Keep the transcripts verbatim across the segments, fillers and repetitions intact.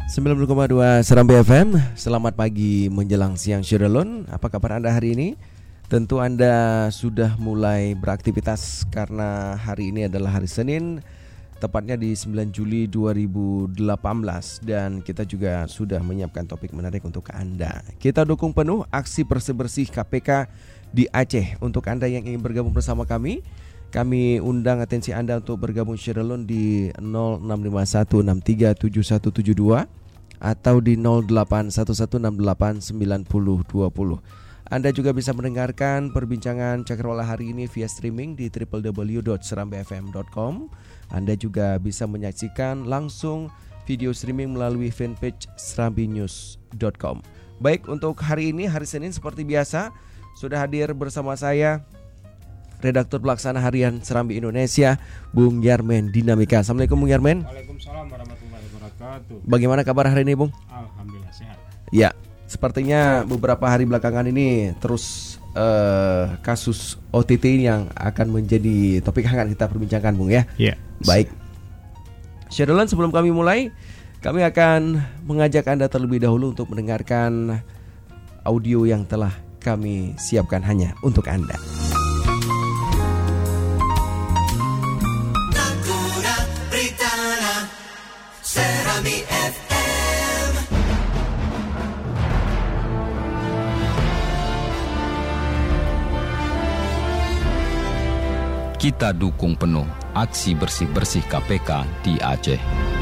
sembilan puluh koma dua Serambi F M. Selamat pagi menjelang siang Syirulun. Apa kabar Anda hari ini? Tentu Anda sudah mulai beraktivitas karena hari ini adalah hari Senin, tepatnya di sembilan Juli dua ribu delapan belas, dan kita juga sudah menyiapkan topik menarik untuk Anda. Kita dukung penuh aksi bersih-bersih K P K di Aceh. Untuk Anda yang ingin bergabung bersama kami, kami undang atensi Anda untuk bergabung Syirulun di nol enam lima satu enam tiga tujuh satu tujuh dua atau di nol delapan satu satu enam delapan sembilan nol dua nol. Anda juga bisa mendengarkan perbincangan Cakrawala hari ini via streaming di w w w dot serambi f m dot com. Anda juga bisa menyaksikan langsung video streaming melalui fanpage serambi news dot com. Baik, untuk hari ini, hari Senin seperti biasa, sudah hadir bersama saya Redaktur Pelaksana Harian Serambi Indonesia, Bung Yarmen Dinamika. Assalamualaikum Bung Yarmen. Waalaikumsalam warahmatullahi wabarakatuh. Bagaimana kabar hari ini Bung? Alhamdulillah sehat. Ya, sepertinya beberapa hari belakangan ini terus uh, kasus O T T yang akan menjadi topik hangat kita perbincangkan Bung ya. Iya. Baik. Syirulun, sebelum kami mulai, kami akan mengajak Anda terlebih dahulu untuk mendengarkan audio yang telah kami siapkan hanya untuk Anda. Kita dukung penuh aksi bersih-bersih K P K di Aceh.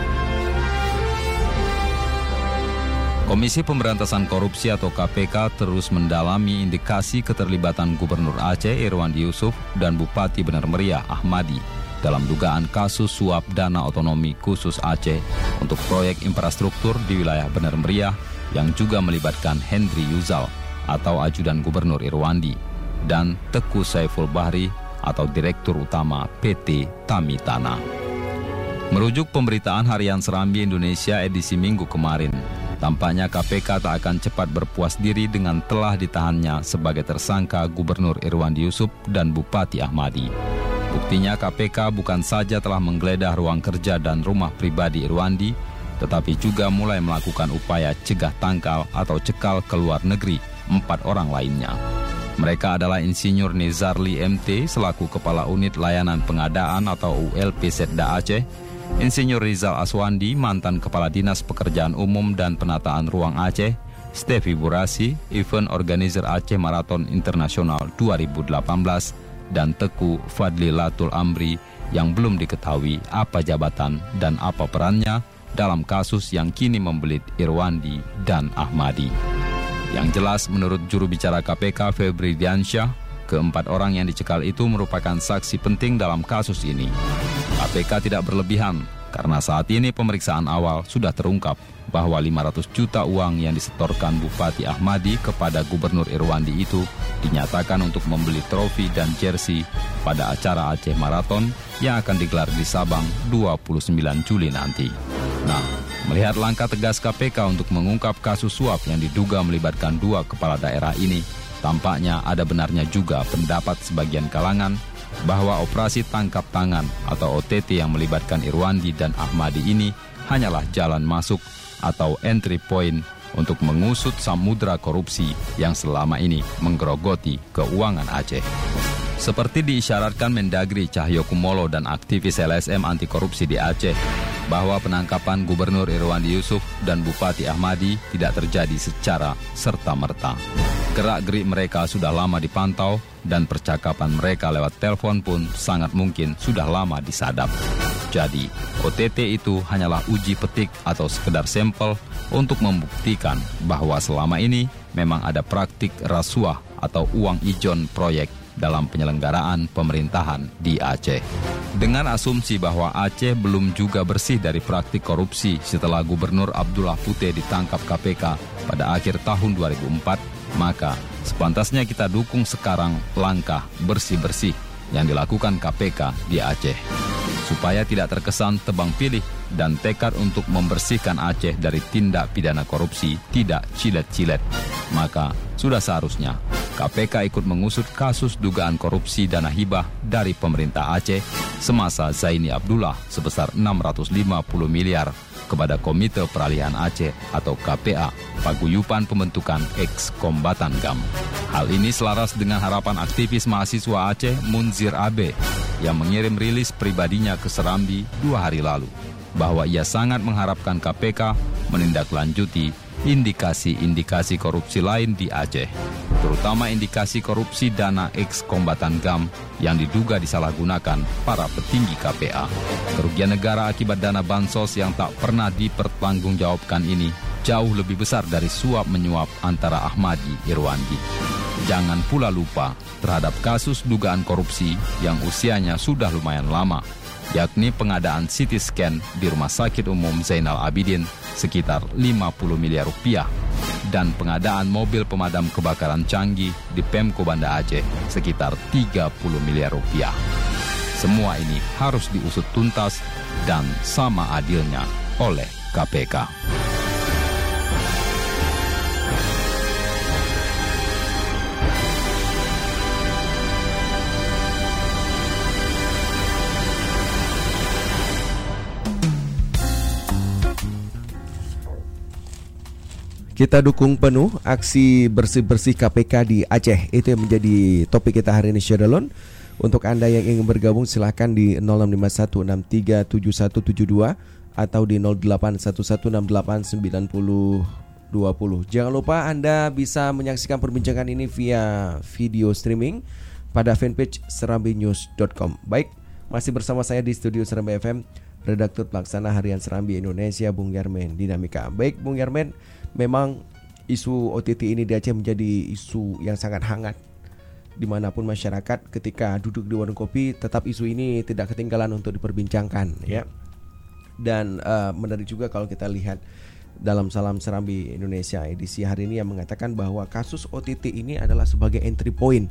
Komisi Pemberantasan Korupsi atau K P K terus mendalami indikasi keterlibatan Gubernur Aceh Irwandi Yusuf dan Bupati Benar Meriah Ahmadi dalam dugaan kasus suap dana otonomi khusus Aceh untuk proyek infrastruktur di wilayah Benar Meriah yang juga melibatkan Henry Yuzal atau ajudan Gubernur Irwandi dan Teku Saiful Bahri atau Direktur Utama P T Tamitana. Merujuk pemberitaan Harian Serambi Indonesia edisi Minggu kemarin, tampaknya K P K tak akan cepat berpuas diri dengan telah ditahannya sebagai tersangka Gubernur Irwandi Yusuf dan Bupati Ahmadi. Buktinya K P K bukan saja telah menggeledah ruang kerja dan rumah pribadi Irwandi, tetapi juga mulai melakukan upaya cegah tangkal atau cekal ke luar negeri empat orang lainnya. Mereka adalah Insinyur Nizarli M T selaku Kepala Unit Layanan Pengadaan atau U L P Setda Aceh, Insinyur Rizal Aswandi, mantan Kepala Dinas Pekerjaan Umum dan Penataan Ruang Aceh, Stefi Burasi, Event Organizer Aceh Marathon Internasional dua ribu delapan belas, dan Teku Fadli Latul Amri yang belum diketahui apa jabatan dan apa perannya dalam kasus yang kini membelit Irwandi dan Ahmadi. Yang jelas, menurut juru bicara K P K Febri Diansyah, keempat orang yang dicekal itu merupakan saksi penting dalam kasus ini. K P K tidak berlebihan karena saat ini pemeriksaan awal sudah terungkap bahwa lima ratus juta uang yang disetorkan Bupati Ahmadi kepada Gubernur Irwandi itu dinyatakan untuk membeli trofi dan jersey pada acara Aceh Marathon yang akan digelar di Sabang dua puluh sembilan Juli nanti. Nah, melihat langkah tegas K P K untuk mengungkap kasus suap yang diduga melibatkan dua kepala daerah ini, tampaknya ada benarnya juga pendapat sebagian kalangan bahwa operasi tangkap tangan atau O T T yang melibatkan Irwandi dan Ahmadi ini hanyalah jalan masuk atau entry point untuk mengusut samudra korupsi yang selama ini menggerogoti keuangan Aceh. Seperti diisyaratkan Mendagri Cahyokumolo dan aktivis L S M anti korupsi di Aceh, bahwa penangkapan Gubernur Irwandi Yusuf dan Bupati Ahmadi tidak terjadi secara serta-merta. Gerak-gerik mereka sudah lama dipantau dan percakapan mereka lewat telepon pun sangat mungkin sudah lama disadap. Jadi, O T T itu hanyalah uji petik atau sekedar sampel untuk membuktikan bahwa selama ini memang ada praktik rasuah atau uang ijon proyek dalam penyelenggaraan pemerintahan di Aceh. Dengan asumsi bahwa Aceh belum juga bersih dari praktik korupsi setelah Gubernur Abdullah Puteh ditangkap K P K pada akhir tahun dua ribu empat, maka sepantasnya kita dukung sekarang langkah bersih-bersih yang dilakukan K P K di Aceh. Supaya tidak terkesan tebang pilih dan tekad untuk membersihkan Aceh dari tindak pidana korupsi tidak cilet-cilet, maka sudah seharusnya K P K ikut mengusut kasus dugaan korupsi dana hibah dari pemerintah Aceh semasa Zaini Abdullah sebesar enam ratus lima puluh miliar kepada Komite Peralihan Aceh atau K P A, paguyuban pembentukan eks-kombatan G A M. Hal ini selaras dengan harapan aktivis mahasiswa Aceh Munzir Abe yang mengirim rilis pribadinya ke Serambi dua hari lalu, bahwa ia sangat mengharapkan K P K menindaklanjuti indikasi-indikasi korupsi lain di Aceh, terutama indikasi korupsi dana eks-kombatan G A M yang diduga disalahgunakan para petinggi K P A. Kerugian negara akibat dana bansos yang tak pernah dipertanggungjawabkan ini jauh lebih besar dari suap menyuap antara Ahmadi Irwandi. Jangan pula lupa terhadap kasus dugaan korupsi yang usianya sudah lumayan lama, yakni pengadaan C T scan di Rumah Sakit Umum Zainal Abidin sekitar lima puluh miliar rupiah dan pengadaan mobil pemadam kebakaran canggih di Pemko Banda Aceh sekitar tiga puluh miliar rupiah. Semua ini harus diusut tuntas dan sama adilnya oleh K P K. Kita dukung penuh aksi bersih-bersih K P K di Aceh. Itu yang menjadi topik kita hari ini, Syedalon. Untuk Anda yang ingin bergabung silahkan di nol enam lima satu enam tiga tujuh satu tujuh dua atau di nol delapan satu satu enam delapan sembilan nol dua nol. Jangan lupa Anda bisa menyaksikan perbincangan ini via video streaming pada fanpage serambi news dot com. Baik, masih bersama saya di studio Serambi F M, Redaktur Pelaksana Harian Serambi Indonesia, Bung Yarmen Dinamika. Baik, Bung Yarmen, memang isu O T T ini di Aceh menjadi isu yang sangat hangat dimanapun masyarakat ketika duduk di warung kopi, tetap isu ini tidak ketinggalan untuk diperbincangkan, ya. Dan uh, menarik juga kalau kita lihat dalam Salam Serambi Indonesia edisi hari ini yang mengatakan bahwa kasus O T T ini adalah sebagai entry point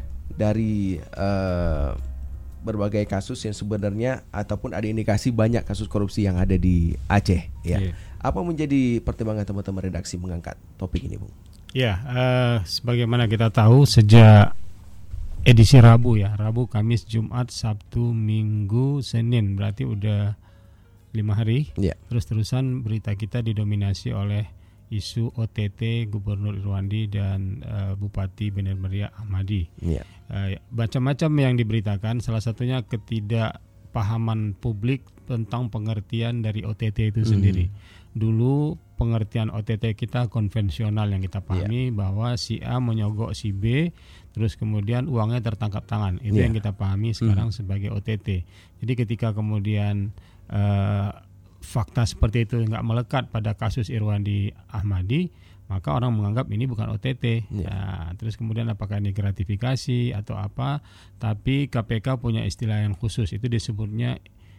dari uh, berbagai kasus yang sebenarnya ataupun ada indikasi banyak kasus korupsi yang ada di Aceh, ya. Yeah. Apa menjadi pertimbangan teman-teman redaksi mengangkat topik ini, Bung? Ya, uh, sebagaimana kita tahu sejak edisi Rabu ya, Rabu, Kamis, Jumat, Sabtu, Minggu, Senin, berarti udah lima hari. Yeah. Terus-terusan berita kita didominasi oleh isu O T T Gubernur Irwandi dan uh, Bupati Bener Meriah Ahmadi. Yeah. Uh, macam-macam yang diberitakan, salah satunya ketidakpahaman publik tentang pengertian dari O T T itu sendiri. Mm. Dulu pengertian O T T kita konvensional yang kita pahami, yeah, bahwa si A menyogok si B, terus kemudian uangnya tertangkap tangan. Itu yeah, yang kita pahami sekarang mm. sebagai O T T. Jadi ketika kemudian uh, fakta seperti itu nggak melekat pada kasus Irwandi Ahmadi, maka orang menganggap ini bukan O T T. Yeah. Nah, terus kemudian apakah ini gratifikasi atau apa? Tapi K P K punya istilah yang khusus, itu disebutnya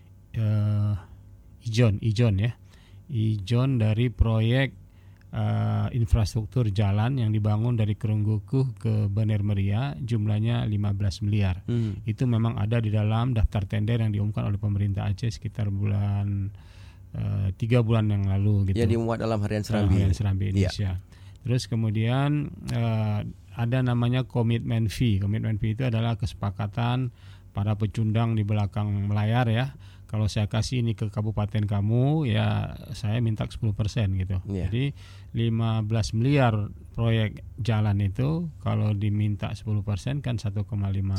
uh, ijon, ijon ya. Ijon dari proyek uh, infrastruktur jalan yang dibangun dari Kerunggukuh ke Bener Meriah, jumlahnya lima belas miliar. Hmm. Itu memang ada di dalam daftar tender yang diumumkan oleh pemerintah Aceh sekitar bulan uh, tiga bulan yang lalu gitu. Ya, dimuat dalam Harian Serambi, Harian Serambi Indonesia. Ya. Terus kemudian uh, ada namanya komitmen fee. Komitmen fee itu adalah kesepakatan para pecundang di belakang layar ya. Kalau saya kasih ini ke kabupaten kamu, ya saya minta sepuluh persen gitu. Yeah. Jadi lima belas miliar proyek jalan itu kalau diminta sepuluh persen kan satu koma lima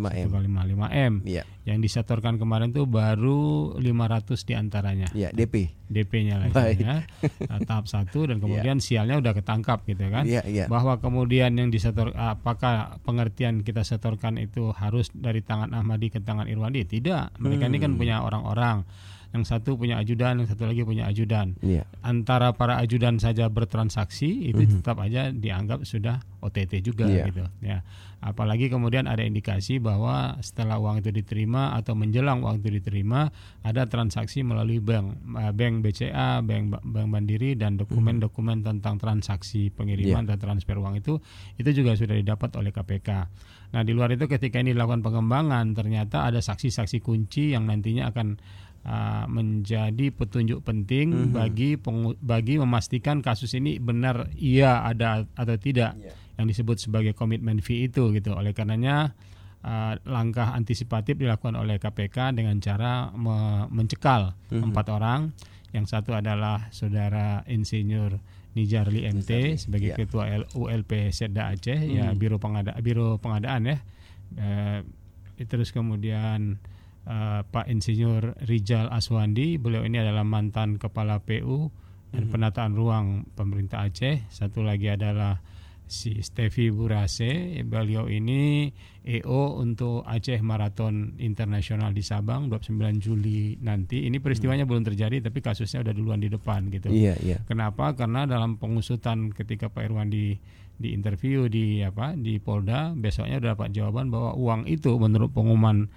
M. Yeah. Yang disetorkan kemarin tuh baru lima ratus diantaranya. Yeah, D P. D P-nya lagi ya. Nah, tahap satu dan kemudian yeah, sialnya udah ketangkap gitu kan. Yeah, yeah. Bahwa kemudian yang disetor, apakah pengertian kita setorkan itu harus dari tangan Ahmadi ke tangan Irwandi? Tidak. Mereka hmm. ini kan punya orang-orang. Yang satu punya ajudan, yang satu lagi punya ajudan. Yeah. Antara para ajudan saja bertransaksi, itu mm-hmm. tetap aja dianggap sudah O T T juga yeah, gitu. Ya. Apalagi kemudian ada indikasi bahwa setelah uang itu diterima atau menjelang uang itu diterima, ada transaksi melalui bank, bank B C A, bank Bank Mandiri, dan dokumen-dokumen tentang transaksi pengiriman yeah, dan transfer uang itu, itu juga sudah didapat oleh K P K. Nah, di luar itu ketika ini dilakukan pengembangan, ternyata ada saksi-saksi kunci yang nantinya akan Uh, menjadi petunjuk penting mm-hmm. bagi pengu- bagi memastikan kasus ini benar iya ada atau tidak, yeah, yang disebut sebagai komitmen fee itu gitu. Oleh karenanya uh, langkah antisipatif dilakukan oleh K P K dengan cara me- mencekal mm-hmm. empat orang. Yang satu adalah saudara Insinyur Nijarli M T sebagai yeah. ketua U L P Setda Aceh, mm-hmm. ya biro pengada biro pengadaan ya. Uh, terus kemudian uh, Pak Insinyur Rijal Aswandi, beliau ini adalah mantan kepala P U dan mm-hmm. penataan ruang pemerintah Aceh. Satu lagi adalah si Stefi Burase, beliau ini E O untuk Aceh Marathon Internasional di Sabang dua puluh sembilan Juli nanti. Ini peristiwanya hmm. belum terjadi tapi kasusnya udah duluan di depan gitu. Iya, iya. Kenapa? Karena dalam pengusutan ketika Pak Irwandi di interview di apa di Polda, besoknya udah dapat jawaban bahwa uang itu menurut pengumuman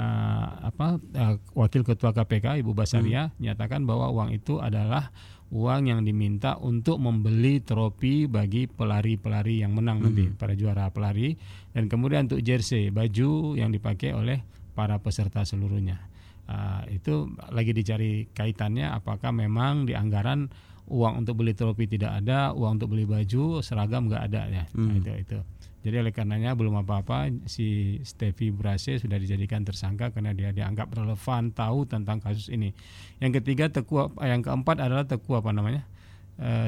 uh, apa uh, Wakil Ketua K P K Ibu Basaria hmm. nyatakan bahwa uang itu adalah uang yang diminta untuk membeli trofi bagi pelari-pelari yang menang hmm. nanti, para juara pelari, dan kemudian untuk jersey, baju yang dipakai oleh para peserta seluruhnya. Uh, itu lagi dicari kaitannya, apakah memang di anggaran uang untuk beli trofi tidak ada, uang untuk beli baju seragam nggak ada ya. Hmm. Nah, itu itu. Jadi oleh karenanya belum apa-apa si Stefi Brase sudah dijadikan tersangka karena dia dianggap relevan, tahu tentang kasus ini. Yang ketiga Teku, yang keempat adalah Teku apa namanya? Uh,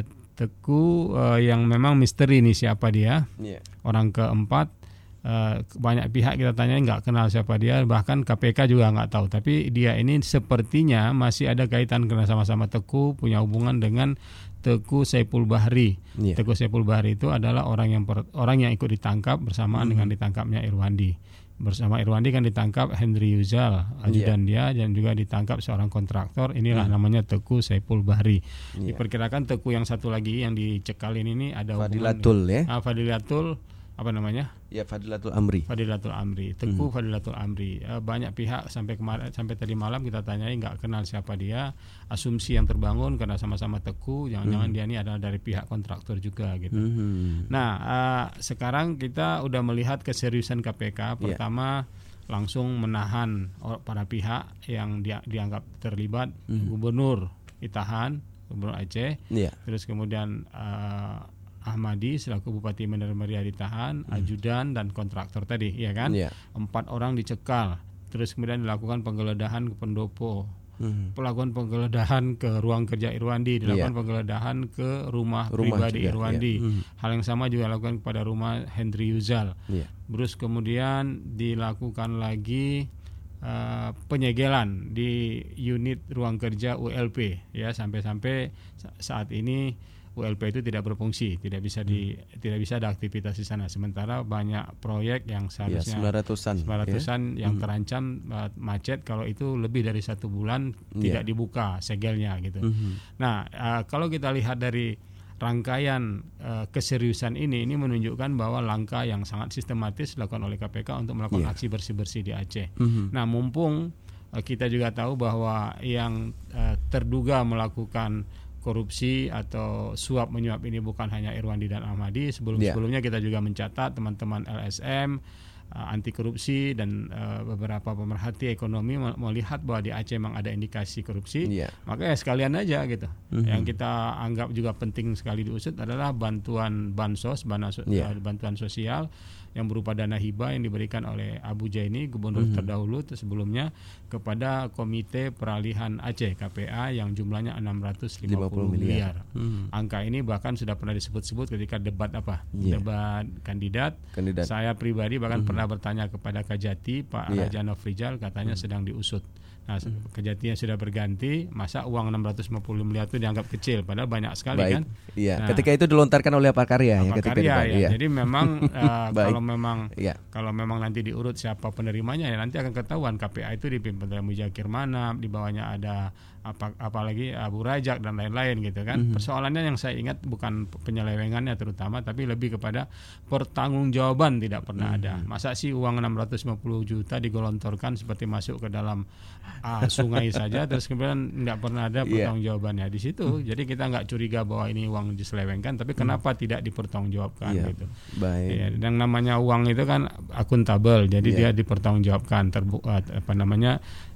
Teku uh, yang memang misteri nih siapa dia. Yeah. Orang keempat uh, banyak pihak kita tanya nggak kenal siapa dia, bahkan K P K juga nggak tahu. Tapi dia ini sepertinya masih ada kaitan karena sama-sama Teku punya hubungan dengan Teku Saipul Bahri. Yeah. Teku Saipul Bahri itu adalah orang yang per, orang yang ikut ditangkap bersamaan hmm. dengan ditangkapnya Irwandi. Bersama Irwandi kan ditangkap Henry Yuzal, ajudan yeah. dia, dan juga ditangkap seorang kontraktor. Inilah yeah. namanya Teku Saipul Bahri. Yeah. Diperkirakan Teku yang satu lagi yang dicekalin ini ada Fadilatul ya. Ah, Fadilatul apa namanya? Ya, Fadilatul Amri. Fadilatul Amri, Teku hmm. Fadilatul Amri. Uh, banyak pihak sampai kemarin, sampai tadi malam kita tanyai nggak kenal siapa dia. Asumsi yang terbangun karena sama-sama Teku, jangan-jangan hmm. dia ini adalah dari pihak kontraktor juga gitu. Hmm. Nah, uh, sekarang kita udah melihat keseriusan K P K. Pertama yeah. langsung menahan para pihak yang dia, dianggap terlibat. Hmm. Gubernur ditahan, Gubernur Aceh. Yeah. Terus kemudian uh, Ahmadi selaku Bupati Bener Meriah ditahan, hmm. ajudan dan kontraktor tadi, ya kan? Yeah. Empat orang dicekal. Terus kemudian dilakukan penggeledahan ke pendopo, hmm. pelakuan penggeledahan ke ruang kerja Irwandi, dilakukan yeah. penggeledahan ke rumah, rumah pribadi juga, Irwandi. Yeah. Hmm. Hal yang sama juga dilakukan kepada rumah Henry Yuzal. Yeah. Terus kemudian dilakukan lagi uh, penyegelan di unit ruang kerja U L P, ya, sampai-sampai saat ini U L P itu tidak berfungsi, tidak bisa di hmm. tidak bisa ada aktivitas di sana. Sementara banyak proyek yang seharusnya ya, sembilan ratusan, sembilan ratusan ya? yang hmm. terancam uh, macet kalau itu lebih dari satu bulan tidak yeah. dibuka segelnya gitu. Hmm. Nah, uh, kalau kita lihat dari rangkaian uh, keseriusan ini, ini menunjukkan bahwa langkah yang sangat sistematis dilakukan oleh K P K untuk melakukan yeah. aksi bersih-bersih di Aceh. Hmm. Nah, mumpung uh, kita juga tahu bahwa yang uh, terduga melakukan korupsi atau suap menyuap ini bukan hanya Irwandi dan Ahmadi. Sebelum-sebelumnya kita juga mencatat teman-teman L S M, uh, anti korupsi dan uh, beberapa pemerhati ekonomi melihat bahwa di Aceh memang ada indikasi korupsi. Yeah. Makanya sekalian aja gitu. Mm-hmm. Yang kita anggap juga penting sekali diusut adalah bantuan bansos, bansos yeah. uh, bantuan sosial yang berupa dana hibah yang diberikan oleh Abu Jaini, gubernur mm-hmm. terdahulu sebelumnya, kepada Komite Peralihan Aceh K P A yang jumlahnya enam ratus lima puluh miliar. Mm-hmm. Angka ini bahkan sudah pernah disebut-sebut ketika debat apa? Yeah. Debat kandidat. kandidat. Saya pribadi bahkan mm-hmm. pernah bertanya kepada Kajati, Pak yeah. Raja Nofrijal, katanya mm-hmm. sedang diusut. Nah, mm-hmm. Kejatinya sudah berganti, masa uang enam ratus lima puluh miliar itu dianggap kecil, padahal banyak sekali. Baik. Kan? Iya. Nah, ketika itu dilontarkan oleh Pak Karya. Pak Karya, ya. Ya. Jadi memang uh, kalau memang ya. kalau memang nanti diurut siapa penerimanya, ya nanti akan ketahuan. K P A itu dipimpin oleh Mujaqir Manap, di bawahnya ada apa apalagi Abu Rajak dan lain-lain gitu kan. Mm-hmm. Persoalannya yang saya ingat bukan penyelewengannya terutama, tapi lebih kepada pertanggungjawaban tidak pernah mm-hmm. ada. Masa sih uang enam ratus lima puluh juta digelontorkan seperti masuk ke dalam uh, sungai saja, terus kemudian tidak pernah ada pertanggungjawabannya di situ. Mm-hmm. Jadi kita nggak curiga bahwa ini uang diselewengkan, tapi kenapa mm-hmm. tidak dipertanggungjawabkan yeah. gitu. Baik. Ya, dan namanya uang itu kan akuntabel, jadi yeah. dia dipertanggungjawabkan, terbuka apa namanya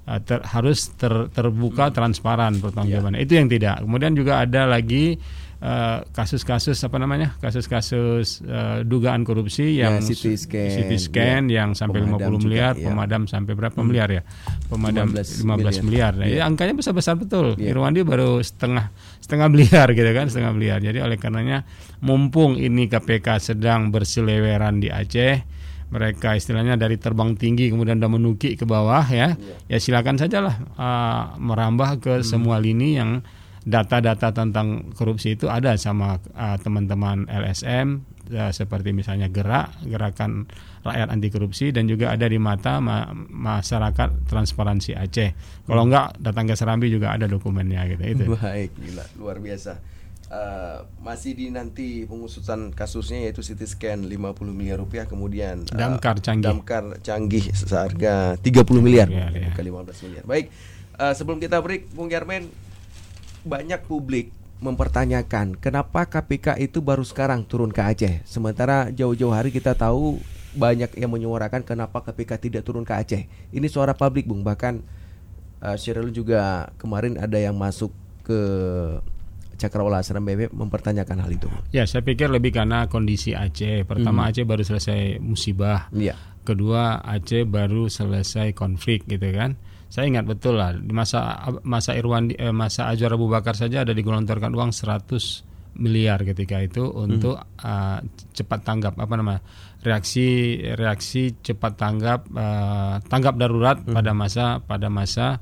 uh, ter, harus ter, terbuka, transparan pertanggungjawabannya. Yeah. Itu yang tidak. Kemudian juga ada lagi uh, kasus-kasus apa namanya? Kasus-kasus uh, dugaan korupsi yang yeah, C T scan, C T scan yeah. yang sampai pemadam lima puluh miliar, juga, pemadam yeah. sampai berapa hmm. miliar ya? Pemadam lima belas miliar. Nah, yeah. angkanya besar-besar betul. Yeah. Irwandi baru setengah setengah miliar gitu kan, setengah miliar. Jadi oleh karenanya mumpung ini K P K sedang berseliweran di Aceh, mereka istilahnya dari terbang tinggi kemudian udah menuki ke bawah ya, yeah. ya silakan sajalah uh, merambah ke hmm. semua lini yang data-data tentang korupsi itu ada sama uh, teman-teman L S M uh, seperti misalnya Gerak, Gerakan Rakyat Anti Korupsi, dan juga ada di mata ma- masyarakat Transparansi Aceh. Kalau enggak datang ke Serambi juga ada dokumennya gitu itu. Baik, gila, luar biasa. Uh, masih di nanti pengusutan kasusnya yaitu C T scan lima puluh miliar rupiah, kemudian uh, damkar canggih. Damkar canggih seharga tiga puluh miliar, ya, ya. Bukan lima belas miliar. Baik, uh, sebelum kita break, Bung Yarmen, banyak publik mempertanyakan kenapa K P K itu baru sekarang turun ke Aceh, sementara jauh-jauh hari kita tahu banyak yang menyuarakan kenapa K P K tidak turun ke Aceh. Ini suara publik, Bung. Bahkan uh, Syiril juga kemarin ada yang masuk ke Cakrawala Serambi F M mempertanyakan hal itu. Ya, saya pikir lebih karena kondisi Aceh. Pertama, hmm. Aceh baru selesai musibah. Ya. Kedua, Aceh baru selesai konflik gitu kan. Saya ingat betul lah di masa masa Irwandi eh, masa Azwar Abu Bakar saja ada digelontorkan uang seratus miliar ketika itu untuk hmm. uh, cepat tanggap apa nama reaksi reaksi cepat tanggap uh, tanggap darurat hmm. pada masa pada masa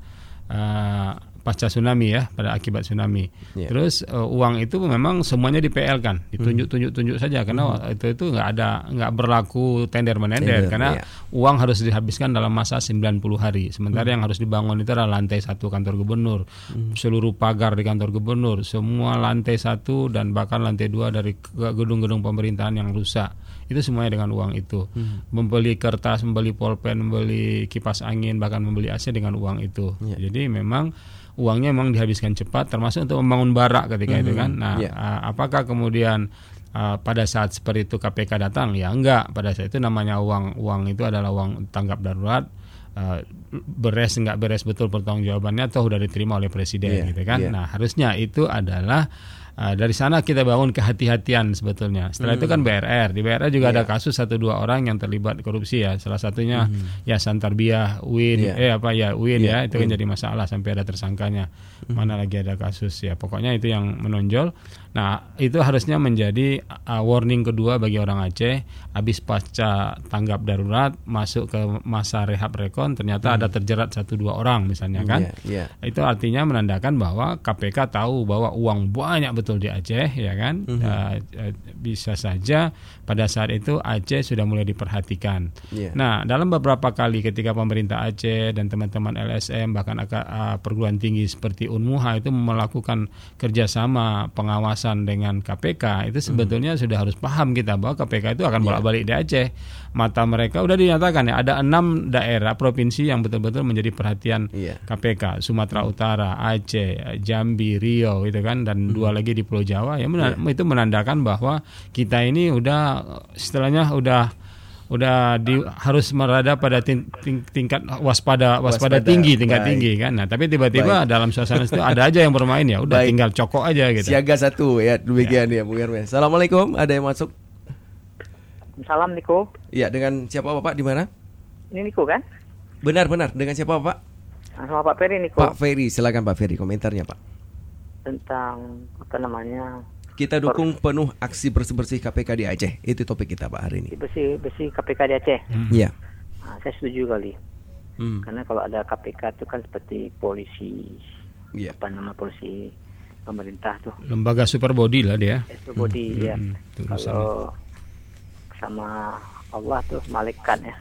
uh, pasca tsunami ya, pada akibat tsunami. Yeah. Terus uh, uang itu memang semuanya di P L kan, ditunjuk-tunjuk-tunjuk saja karena hmm. itu itu nggak ada nggak berlaku tender menender karena yeah. uang harus dihabiskan dalam masa sembilan puluh hari. Sementara hmm. yang harus dibangun itu adalah lantai satu kantor gubernur, hmm. seluruh pagar di kantor gubernur, semua lantai satu dan bahkan lantai dua dari gedung-gedung pemerintahan yang rusak. Itu semuanya dengan uang itu. Hmm. Membeli kertas, membeli pulpen, membeli kipas angin, bahkan membeli A C dengan uang itu. Yeah. Jadi memang uangnya memang dihabiskan cepat, termasuk untuk membangun barak ketika mm-hmm. itu kan. Nah, yeah. uh, apakah kemudian uh, pada saat seperti itu K P K datang? Ya enggak. Pada saat itu namanya uang uang itu adalah uang tanggap darurat. Uh, beres enggak beres betul pertanggungjawabannya atau sudah diterima oleh presiden yeah. gitu kan. Yeah. Nah, harusnya itu adalah Uh, dari sana kita bangun kehati-hatian sebetulnya. Setelah hmm. itu kan B R R. Di B R R juga yeah. ada kasus satu dua orang yang terlibat korupsi ya. Salah satunya hmm. Yayasan Tarbiyah U I N yeah. eh apa ya U I N yeah. ya. Itu kan hmm. jadi masalah sampai ada tersangkanya. Hmm. Mana lagi ada kasus ya. Pokoknya itu yang menonjol. Nah, itu harusnya menjadi uh, warning kedua bagi orang Aceh. Habis pasca tanggap darurat masuk ke masa rehab rekon, ternyata hmm. ada terjerat satu dua orang misalnya kan. Yeah. Yeah. Itu artinya menandakan bahwa K P K tahu bahwa uang banyak betul di Aceh ya kan. Mm-hmm. uh, uh, bisa saja pada saat itu Aceh sudah mulai diperhatikan. Yeah. Nah, dalam beberapa kali ketika pemerintah Aceh dan teman-teman L S M bahkan uh, perguruan tinggi seperti Unmuha itu melakukan kerjasama pengawasan dengan K P K, itu sebetulnya mm-hmm. sudah harus paham kita bahwa K P K itu akan bolak-balik yeah. di Aceh. Mata mereka udah dinyatakan ya, ada enam daerah provinsi yang betul-betul menjadi perhatian yeah. K P K, Sumatera Utara, Aceh, Jambi, Riau itu kan, dan mm-hmm. dua lagi di Pulau Jawa ya, yeah. itu menandakan bahwa kita ini udah istilahnya udah udah di, harus merada pada ting, ting, tingkat waspada waspada, waspada tinggi tingkat baik. tinggi kan. Nah, tapi tiba-tiba baik. dalam suasana itu ada aja yang bermain ya udah baik. tinggal cokok aja gitu. Siaga satu ya, demikian ya, ya Bu Yarmen. Assalamualaikum, ada yang masuk? Salam Niko. Iya, dengan siapa Bapak, di mana? Ini Niko kan? Benar-benar, dengan siapa Bapak? Sama Pak Ferry Niko. Pak Ferry, silakan Pak Ferry, komentarnya Pak. Tentang apa namanya? Kita dukung penuh aksi bersih-bersih K P K di Aceh. Itu topik kita Pak hari ini. Bersih bersih K P K di Aceh. Iya. Hmm. Nah, saya setuju kali. Hmm. Karena kalau ada K P K itu kan seperti polisi. Iya. Apa nama polisi pemerintah tuh? Lembaga super body lah dia. Super body hmm. ya. Hmm. Kalau sama Allah tuh malaikat ya.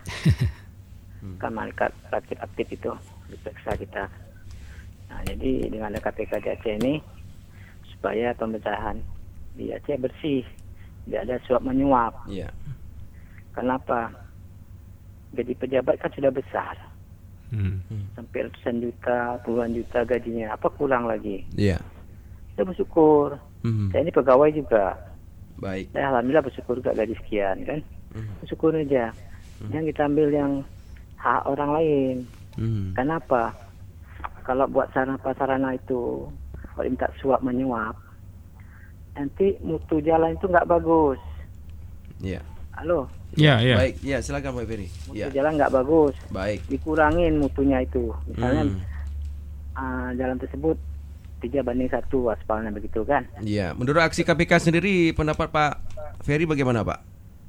Kan malaikat aktif-aktif itu diperiksa kita. Nah, jadi dengan ada K P K di Aceh ini supaya pemerintahan di Aceh bersih, tidak ada suap menyuap. Iya. Kenapa? Gaji pejabat kan sudah besar, hmm. sampai ratusan juta, puluhan juta gajinya. Apa kurang lagi? Iya. Kita bersyukur. Hmm. Saya ini pegawai juga. Baik. Saya alhamdulillah bersyukur juga gaji sekian kan. Hmm. Bersyukur aja. Hmm. Jangan kita ambil yang hak orang lain. Hmm. Kenapa? kalau buat sarana-sarana itu kalau minta suap menyuap, nanti mutu jalan itu nggak bagus. Iya. Halo. Iya, iya. Baik, ya silakan Pak Ferry. Mutu Ya. jalan nggak bagus. Baik. Dikurangin mutunya itu. Misalnya Hmm. uh, jalan tersebut tiga banding satu aspalnya begitu kan. Iya. Menurut aksi K P K sendiri, pendapat Pak Ferry bagaimana Pak?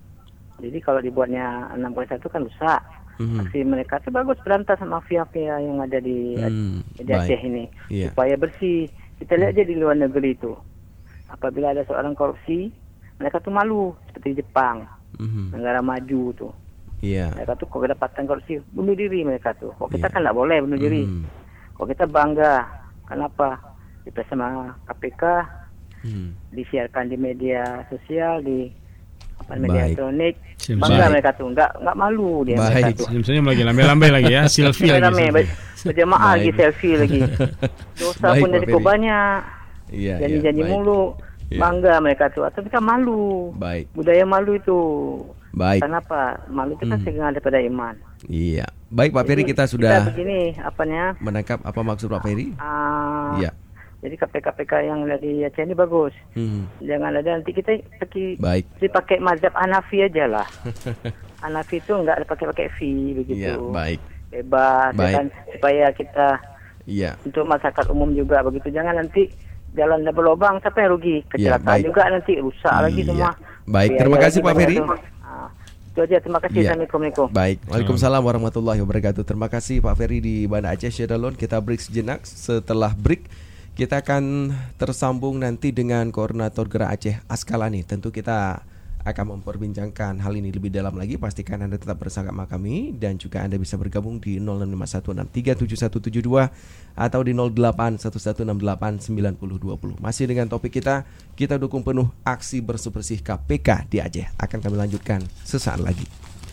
Jadi kalau dibuatnya enam kali satu kan rusak. Hmm. Aksi mereka itu bagus berantas mafia-mafia yang ada di, Hmm, di Aceh baik. ini. Iya. Supaya bersih. Kita lihat aja di luar negeri itu. Apabila ada seorang korupsi, mereka tuh malu seperti Jepang. Mhm. Negara maju tuh. Iya. Mereka tuh kalau kedapatan korupsi bunuh diri mereka tuh. Kok kita Iya. kan nggak boleh bunuh diri. Mhm. Kok kita bangga. Kenapa? Kita sama K P K Hmm. disiarkan di media sosial, di apa media Baik. elektronik. Sim- Bangga baik. mereka tuh, nggak nggak malu dia Baik. mereka tuh. Senyum-senyum lagi, lambai-lambai lagi ya, selfie lagi. Rame, selfie. berjamaah lagi Baik. selfie lagi. Dosa Baik, pun Pak dari Ferry. banyak. Iya. Janji-janji iya, baik. mulu. Iya. Bangga mereka tuh. Atau kita malu. Baik. Budaya malu itu. Baik. Kenapa? Malu itu kan Hmm. setengah daripada iman. Iya. Baik Pak Ferry, Jadi, kita sudah Kita begini, apanya? menangkap apa maksud Pak Ferry? ah, Iya. Jadi K P K K P K yang dari Aceh ini bagus. Hmm. Jangan ada nanti kita pergi Baik. dipakai mazhab Hanafi aja lah. Hanafi itu enggak pakai-pakai fee begitu. Iya, baik. Bebas, ya Baik. kan? Supaya kita Iya. untuk masyarakat umum juga begitu. Jangan nanti jalan double lubang, siapa yang rugi? Kecelakaan baik. juga nanti rusak lagi Iya. semua. Baik, Biaya terima kasih, lagi Pak banyak Ferry. tuh. Ah, itu aja, terima kasih. Iya. Assalamualaikum. Baik, Waalaikumsalam warahmatullahi wabarakatuh. Terima kasih Pak Ferry di Banda Aceh Syedalon. Kita break sejenak. Setelah break kita akan tersambung nanti dengan Koordinator Gerak Aceh Askalani. Tentu kita akan memperbincangkan hal ini lebih dalam lagi. Pastikan Anda tetap bersama kami dan juga Anda bisa bergabung di nol enam lima satu enam tiga tujuh satu tujuh dua atau di nol delapan satu satu enam delapan sembilan nol dua nol. Masih dengan topik kita, kita dukung penuh aksi bersih-bersih K P K di Aceh. Akan kami lanjutkan sesaat lagi.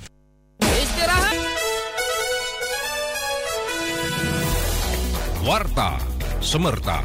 Warta Semerta.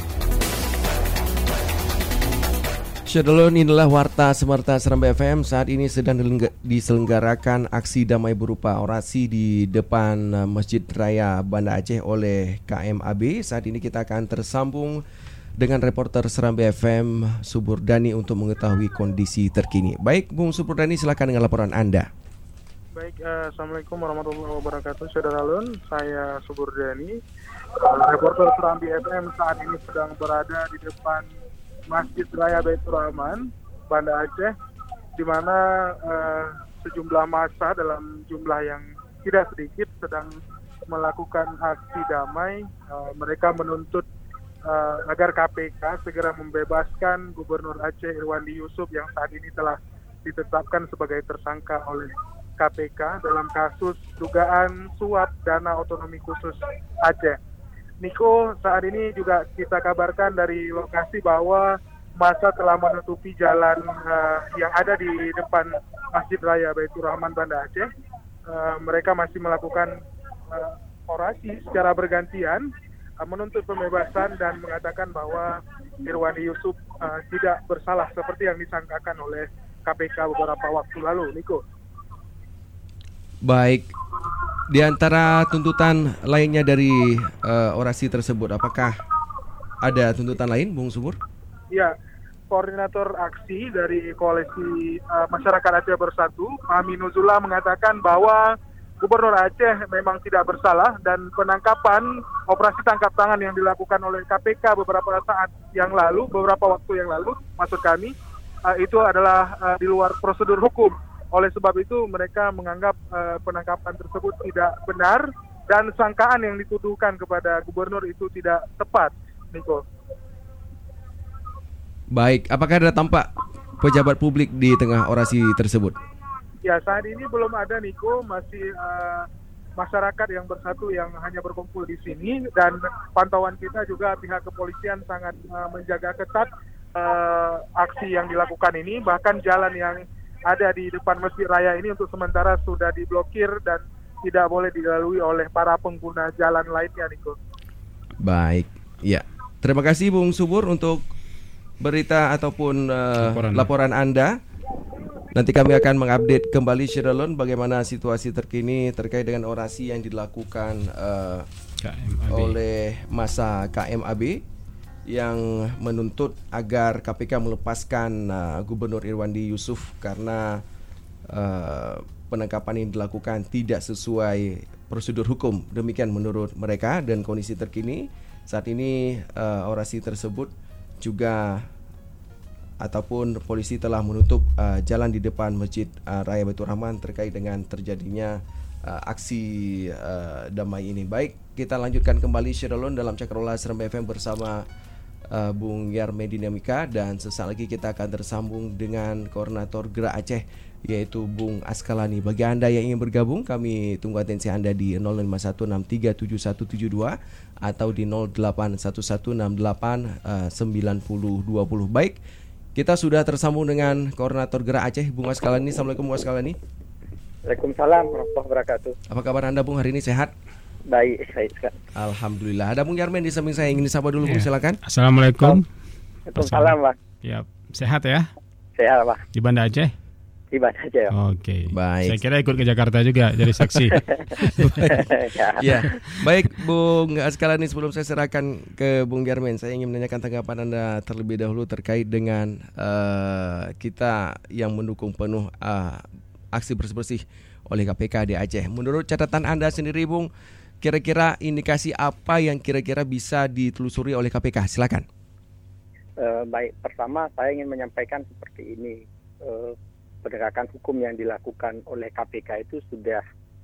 Syedalon, inilah Warta Semerta Serambi F M. Saat ini sedang diselenggarakan aksi damai berupa orasi di depan Masjid Raya Banda Aceh oleh K M A B. Saat ini kita akan tersambung dengan reporter Serambi F M Suburdani untuk mengetahui kondisi terkini. Baik, Bung Suburdani, silakan dengan laporan Anda. Baik, uh, Assalamualaikum warahmatullahi wabarakatuh. Syedalon, saya Suburdani, uh, reporter Serambi F M. Saat ini sedang berada di depan Masjid Raya Baitur Rahman, Banda Aceh, di mana uh, sejumlah massa dalam jumlah yang tidak sedikit sedang melakukan aksi damai. Uh, mereka menuntut uh, agar K P K segera membebaskan Gubernur Aceh Irwandi Yusuf yang saat ini telah ditetapkan sebagai tersangka oleh K P K dalam kasus dugaan suap dana otonomi khusus Aceh. Niko, saat ini juga kita kabarkan dari lokasi bahwa massa telah menutupi jalan uh, yang ada di depan Masjid Raya Baitur Rahman Banda Aceh. Uh, mereka masih melakukan uh, orasi secara bergantian uh, menuntut pembebasan dan mengatakan bahwa Irwandi Yusuf uh, tidak bersalah seperti yang disangkakan oleh K P K beberapa waktu lalu. Niko. Baik, di antara tuntutan lainnya dari uh, orasi tersebut, apakah ada tuntutan lain, Bung Subur? Ya, koordinator aksi dari Koalisi uh, Masyarakat Aceh Bersatu, Fahmi Nuzullah, mengatakan bahwa Gubernur Aceh memang tidak bersalah dan penangkapan operasi tangkap tangan yang dilakukan oleh K P K beberapa saat yang lalu, beberapa waktu yang lalu, maksud kami, uh, itu adalah uh, di luar prosedur hukum. Oleh sebab itu mereka menganggap uh, penangkapan tersebut tidak benar dan sangkaan yang dituduhkan kepada gubernur itu tidak tepat, Niko. Baik, apakah ada tampak pejabat publik di tengah orasi tersebut? Ya, saat ini belum ada, Niko. Masih uh, masyarakat yang bersatu yang hanya berkumpul di sini dan pantauan kita juga pihak kepolisian sangat uh, menjaga ketat uh, aksi yang dilakukan ini. Bahkan jalan yang ada di depan Masjid Raya ini untuk sementara sudah diblokir dan tidak boleh dilalui oleh para pengguna jalan lainnya, Niko. Baik, ya. Terima kasih Bung Subur untuk berita ataupun uh, laporan. laporan Anda. Nanti kami akan mengupdate kembali Syiralun bagaimana situasi terkini terkait dengan orasi yang dilakukan uh, oleh masa K M A B yang menuntut agar K P K melepaskan uh, Gubernur Irwandi Yusuf karena uh, penangkapan yang dilakukan tidak sesuai prosedur hukum. Demikian menurut mereka, dan kondisi terkini saat ini uh, orasi tersebut juga ataupun polisi telah menutup uh, jalan di depan Masjid uh, Raya Baitur Rahman terkait dengan terjadinya uh, aksi uh, damai ini. Baik, kita lanjutkan kembali Syiralun dalam Cakrawala Serambi F M bersama uh, Bung Yarme Dinamika, dan sesaat lagi kita akan tersambung dengan Koordinator Gerak Aceh yaitu Bung Askalani. Bagi Anda yang ingin bergabung, kami tunggu atensi Anda di nol lima satu enam tiga tujuh satu tujuh dua atau di nol delapan satu satu enam delapan sembilan nol dua nol. Baik, kita sudah tersambung dengan Koordinator Gerak Aceh, Bung Askalani. Assalamualaikum Bung Askalani. Waalaikumsalam warahmatullahi wabarakatuh. Apa kabar Anda Bung hari ini, sehat? Baik, baik sekali. Alhamdulillah. Ada Bung Yarmen di samping saya, ingin disapa dulu, Bung, ya. Silakan. Assalamualaikum. Waalaikumsalam, Pak. Ya, sehat ya? Sehat, Pak. Di Banda Aceh? Di Banda Aceh. Oke. Baik. Saya kira ikut ke Jakarta juga jadi saksi. Ya, baik Bung Askalani, sebelum saya serahkan ke Bung Yarmen, saya ingin menanyakan tanggapan Anda terlebih dahulu terkait dengan uh, kita yang mendukung penuh uh, aksi bersih-bersih oleh K P K di Aceh. Menurut catatan Anda sendiri, Bung, kira-kira indikasi apa yang kira-kira bisa ditelusuri oleh K P K? Silakan. Uh, baik, pertama saya ingin menyampaikan seperti ini. Uh, penegakan hukum yang dilakukan oleh K P K itu sudah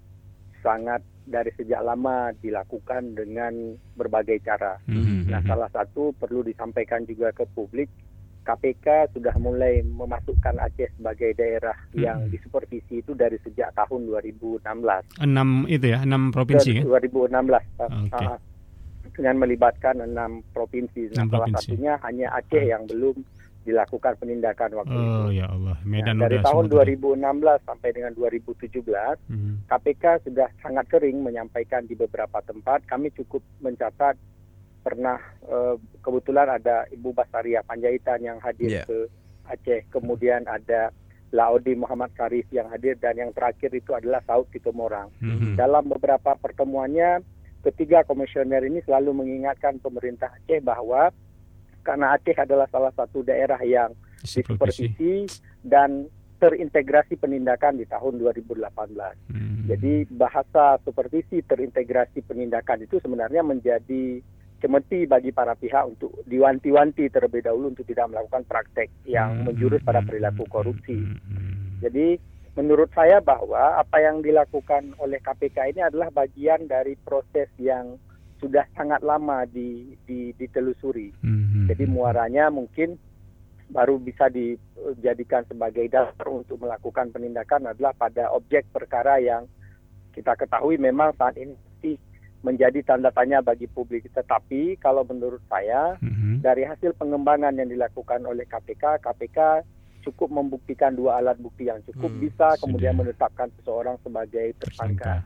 sangat dari sejak lama dilakukan dengan berbagai cara. Mm-hmm. Nah, salah satu perlu disampaikan juga ke publik, K P K sudah mulai memasukkan Aceh sebagai daerah mm-hmm. yang disupervisi itu dari sejak tahun dua ribu enam belas. Enam itu ya, enam provinsi ya? dua ribu enam belas. Okay. Uh, dengan melibatkan enam provinsi. Nah, enam salah provinsi. Satunya hanya Aceh yang belum dilakukan penindakan waktu oh, itu. Oh ya Allah, Medan nah, dari tahun dua ribu enam belas sampai dengan dua ribu tujuh belas, hmm. K P K sudah sangat sering menyampaikan di beberapa tempat. Kami cukup mencatat pernah uh, kebetulan ada Ibu Basaria Panjaitan yang hadir yeah. ke Aceh, kemudian ada Laodi Muhammad Sarif yang hadir, dan yang terakhir itu adalah Saud Sitomorang. Hmm. Dalam beberapa pertemuannya, ketiga komisioner ini selalu mengingatkan pemerintah Aceh bahwa karena Aceh adalah salah satu daerah yang disupervisi dan terintegrasi penindakan di tahun dua ribu delapan belas. Hmm. Jadi bahasa supervisi terintegrasi penindakan itu sebenarnya menjadi cemeti bagi para pihak untuk diwanti-wanti terlebih dahulu untuk tidak melakukan praktek yang hmm. menjurus pada perilaku korupsi. Hmm. Jadi menurut saya bahwa apa yang dilakukan oleh K P K ini adalah bagian dari proses yang sudah sangat lama di, di, ditelusuri. Mm-hmm. Jadi muaranya mungkin baru bisa dijadikan sebagai dasar untuk melakukan penindakan adalah pada objek perkara yang kita ketahui memang saat ini menjadi tanda tanya bagi publik. Tetapi kalau menurut saya, mm-hmm. dari hasil pengembangan yang dilakukan oleh K P K, K P K cukup membuktikan dua alat bukti yang cukup mm, bisa sudah. Kemudian menetapkan seseorang sebagai tersangka.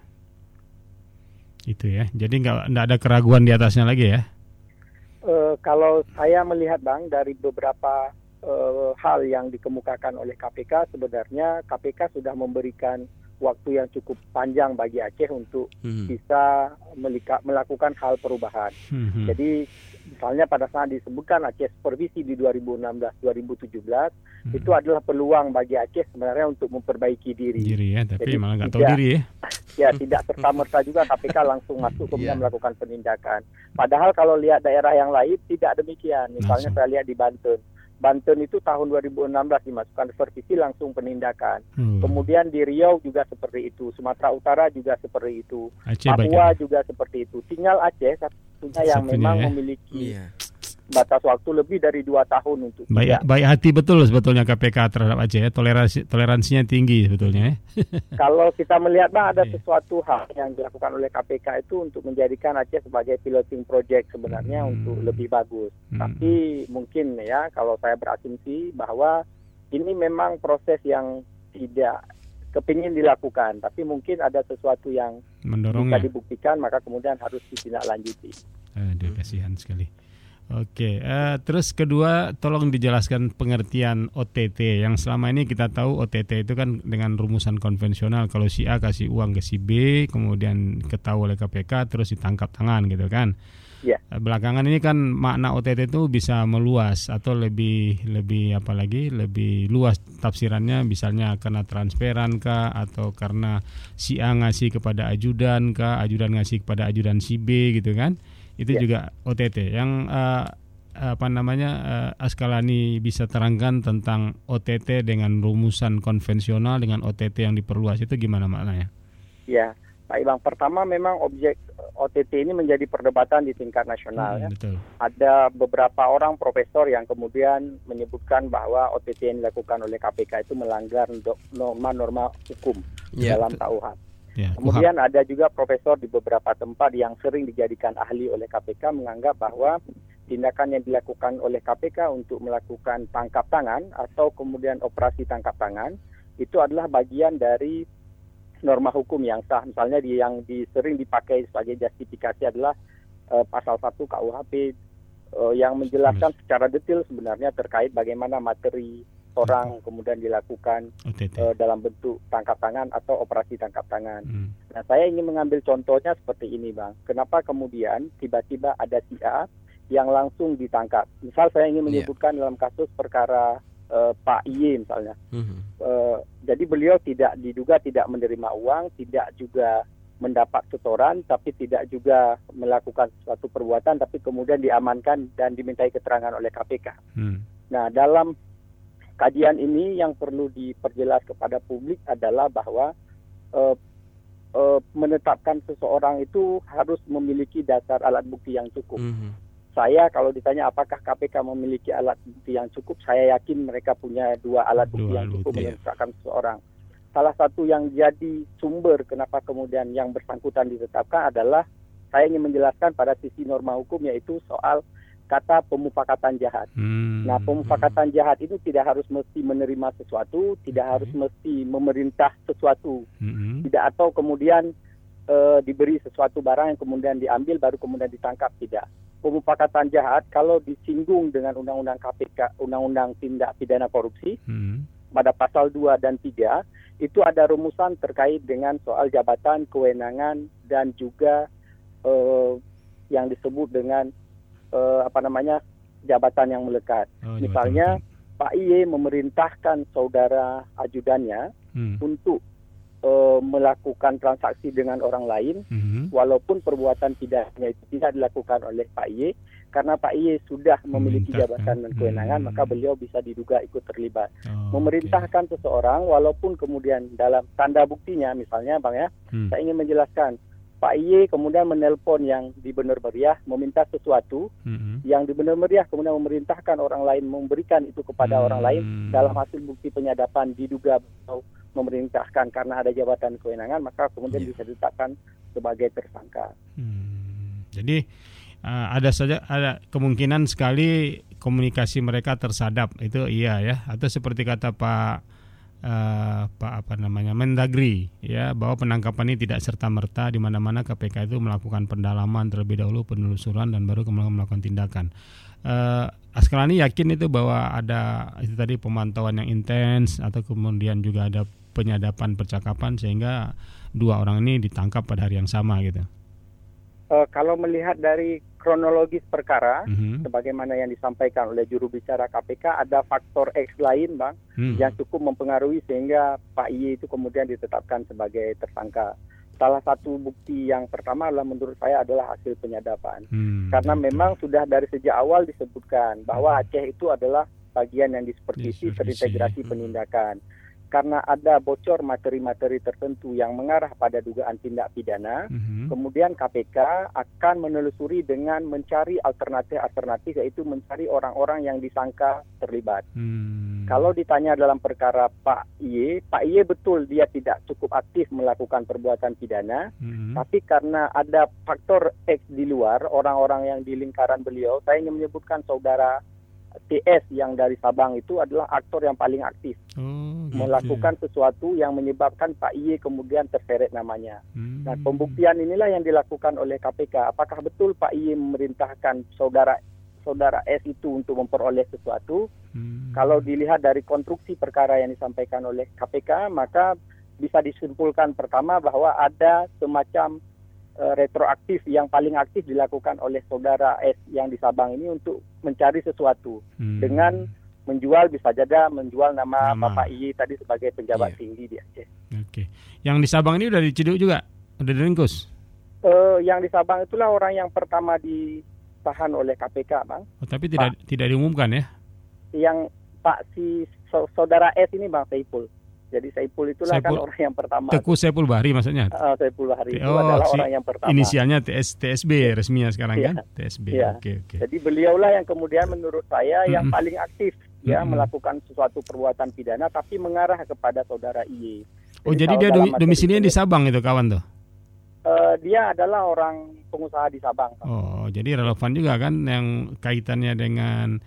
Itu ya, jadi nggak nggak ada keraguan di atasnya lagi ya? Uh, kalau saya melihat Bang dari beberapa uh, hal yang dikemukakan oleh K P K, sebenarnya K P K sudah memberikan waktu yang cukup panjang bagi Aceh untuk hmm. bisa melika, melakukan hal perubahan. Hmm. Jadi misalnya pada saat disebutkan Aceh supervisi di dua ribu enam belas dua ribu tujuh belas, hmm. itu adalah peluang bagi Aceh sebenarnya untuk memperbaiki diri. Diri ya, tapi jadi malah nggak tahu diri ya. Ya, tidak serta-merta juga K P K langsung masuk kemudian yeah. melakukan penindakan. Padahal kalau lihat daerah yang lain tidak demikian. Misalnya langsung. Saya lihat di Banten. Banten itu tahun dua ribu enam belas dimasukkan supervisi langsung penindakan. Hmm. Kemudian di Riau juga seperti itu. Sumatera Utara juga seperti itu. Aceh Papua bagian. Juga seperti itu. Tinggal Aceh satunya yang satunya memang ya. Memiliki yeah. batas waktu lebih dari dua tahun untuk baik, ya. Baik hati betul sebetulnya K P K terhadap Aceh ya. Toleransi, toleransinya tinggi sebetulnya ya. Kalau kita melihat Bang, ada sesuatu hal yang dilakukan oleh K P K itu untuk menjadikan Aceh sebagai piloting project sebenarnya hmm. untuk lebih bagus. Hmm. Tapi mungkin ya kalau saya berasumsi bahwa ini memang proses yang tidak kepingin dilakukan, tapi mungkin ada sesuatu yang mendorongnya. Bisa dibuktikan, maka kemudian harus ditindaklanjuti. Aduh, kasihan sekali. Oke, uh, terus kedua, tolong dijelaskan pengertian O T T. Yang selama ini kita tahu O T T itu kan dengan rumusan konvensional. Kalau si A kasih uang ke si B, kemudian ketahui oleh K P K, terus ditangkap tangan gitu kan. Ya. Belakangan ini kan makna O T T itu bisa meluas atau lebih lebih apa lagi lebih luas tafsirannya, misalnya karena transferan kah, atau karena si A ngasih kepada ajudan kah, ajudan ngasih kepada ajudan si B gitu kan. Itu ya. Juga O T T yang uh, apa namanya uh, Askalani bisa terangkan tentang O T T dengan rumusan konvensional dengan O T T yang diperluas itu gimana maknanya? Ya, Pak Ibang, pertama memang objek O T T ini menjadi perdebatan di tingkat nasional. Hmm, ya. Betul. Ada beberapa orang profesor yang kemudian menyebutkan bahwa O T T yang dilakukan oleh K P K itu melanggar norma-norma hukum ya, dalam K U H. Ya, kemudian ada juga profesor di beberapa tempat yang sering dijadikan ahli oleh K P K menganggap bahwa tindakan yang dilakukan oleh K P K untuk melakukan tangkap tangan atau kemudian operasi tangkap tangan itu adalah bagian dari norma hukum yang sah. Misalnya di, yang di, sering dipakai sebagai justifikasi adalah uh, pasal satu K U H P uh, yang menjelaskan secara detail sebenarnya terkait bagaimana materi orang kemudian dilakukan uh, dalam bentuk tangkap tangan atau operasi tangkap tangan. Hmm. Nah, saya ingin mengambil contohnya seperti ini, Bang. Kenapa kemudian tiba-tiba ada si A yang langsung ditangkap? Misal saya ingin menyebutkan yeah. dalam kasus perkara uh, Pak Y misalnya. Hmm. Uh, jadi beliau tidak diduga tidak menerima uang, tidak juga mendapat setoran, tapi tidak juga melakukan suatu perbuatan, tapi kemudian diamankan dan dimintai keterangan oleh K P K. Hmm. Nah, dalam kajian ini yang perlu diperjelas kepada publik adalah bahwa uh, uh, menetapkan seseorang itu harus memiliki dasar alat bukti yang cukup. Mm-hmm. Saya kalau ditanya apakah K P K memiliki alat bukti yang cukup, saya yakin mereka punya dua alat bukti dua yang cukup bukti, menetapkan ya. seseorang. Salah satu yang jadi sumber kenapa kemudian yang bersangkutan ditetapkan adalah saya ingin menjelaskan pada sisi norma hukum, yaitu soal kata pemufakatan jahat. Hmm. Nah, pemufakatan jahat itu tidak harus mesti menerima sesuatu, tidak hmm. harus mesti memerintah sesuatu, hmm. tidak atau kemudian e, diberi sesuatu barang yang kemudian diambil baru kemudian ditangkap, tidak. Pemufakatan jahat kalau disinggung dengan Undang-Undang K P K, Undang-Undang Tindak Pidana Korupsi, hmm. pada pasal dua dan tiga itu ada rumusan terkait dengan soal jabatan, kewenangan dan juga e, yang disebut dengan Uh, apa namanya jabatan yang melekat. Oh, misalnya jabatan. Pak I Y memerintahkan saudara ajudannya hmm. untuk uh, melakukan transaksi dengan orang lain, hmm. walaupun perbuatan pidananya itu tidak dilakukan oleh Pak I Y, karena Pak I Y sudah memiliki jabatan dan kewenangan, hmm. maka beliau bisa diduga ikut terlibat. Oh, memerintahkan okay. seseorang, walaupun kemudian dalam tanda buktinya, misalnya Bang ya, hmm. saya ingin menjelaskan. Pak I Y kemudian menelpon yang di Bener Meriah meminta sesuatu, mm-hmm. yang di Bener Meriah kemudian memerintahkan orang lain memberikan itu kepada mm-hmm. orang lain, dalam hasil bukti penyadapan diduga atau memerintahkan karena ada jabatan kewenangan, maka kemudian yeah. bisa ditetapkan sebagai tersangka. Hmm. Jadi uh, ada saja ada kemungkinan sekali komunikasi mereka tersadap, itu iya ya, atau seperti kata Pak Uh, Pak apa namanya Mendagri ya, bahwa penangkapan ini tidak serta-merta, di mana-mana K P K itu melakukan pendalaman terlebih dahulu, penelusuran dan baru kemudian melakukan tindakan. Uh, Askalani yakin itu bahwa ada itu tadi pemantauan yang intens atau kemudian juga ada penyadapan percakapan sehingga dua orang ini ditangkap pada hari yang sama gitu. Uh, kalau melihat dari kronologis perkara, mm-hmm. sebagaimana yang disampaikan oleh juru bicara K P K, ada faktor X lain, Bang, mm-hmm. yang cukup mempengaruhi sehingga Pak I Y itu kemudian ditetapkan sebagai tersangka. Salah satu bukti yang pertama adalah menurut saya adalah hasil penyadapan. Mm-hmm. Karena memang sudah dari sejak awal disebutkan bahwa Aceh itu adalah bagian yang disupervisi terintegrasi mm-hmm. penindakan. Karena ada bocor materi-materi tertentu yang mengarah pada dugaan tindak pidana, mm-hmm. kemudian K P K akan menelusuri dengan mencari alternatif-alternatif, yaitu mencari orang-orang yang disangka terlibat. Mm. Kalau ditanya dalam perkara Pak I Y, Pak I Y betul dia tidak cukup aktif melakukan perbuatan pidana, mm-hmm. tapi karena ada faktor X di luar, orang-orang yang di lingkaran beliau, saya ingin menyebutkan saudara T S yang dari Sabang itu adalah aktor yang paling aktif oh, gitu. Melakukan sesuatu yang menyebabkan Pak I Y kemudian terseret namanya. Hmm. Nah, pembuktian inilah yang dilakukan oleh K P K. Apakah betul Pak I Y memerintahkan saudara saudara S itu untuk memperoleh sesuatu, hmm. kalau dilihat dari konstruksi perkara yang disampaikan oleh K P K, maka bisa disimpulkan pertama bahwa ada semacam uh, retroaktif yang paling aktif dilakukan oleh saudara S yang di Sabang ini untuk mencari sesuatu hmm. dengan menjual, bisa jadi menjual nama, nama. Bapak I Y tadi sebagai pejabat yeah. tinggi di Aceh. Oke, okay. Yang di Sabang ini udah diciduk juga, udah diringkus? Uh, yang di Sabang itulah orang yang pertama ditahan oleh K P K, Bang. Oh, tapi tidak Pak, tidak diumumkan ya? Yang Pak si saudara S ini, Bang Saipul. Jadi Saipul itulah Saipul, kan orang yang pertama. Teguh Saipul Bahri maksudnya? Uh, Saipul Bahri itu oh, adalah si orang yang pertama. Inisialnya T S, T S B resminya sekarang ya. kan? T S B. Ya. Oke, oke. Jadi beliaulah yang kemudian menurut saya mm-hmm. yang paling aktif ya mm-hmm. melakukan sesuatu perbuatan pidana tapi mengarah kepada saudara I Y. Jadi oh, jadi dia domisilinya di Sabang itu kawan tuh? Uh, dia adalah orang pengusaha di Sabang. Oh, jadi relevan juga kan yang kaitannya dengan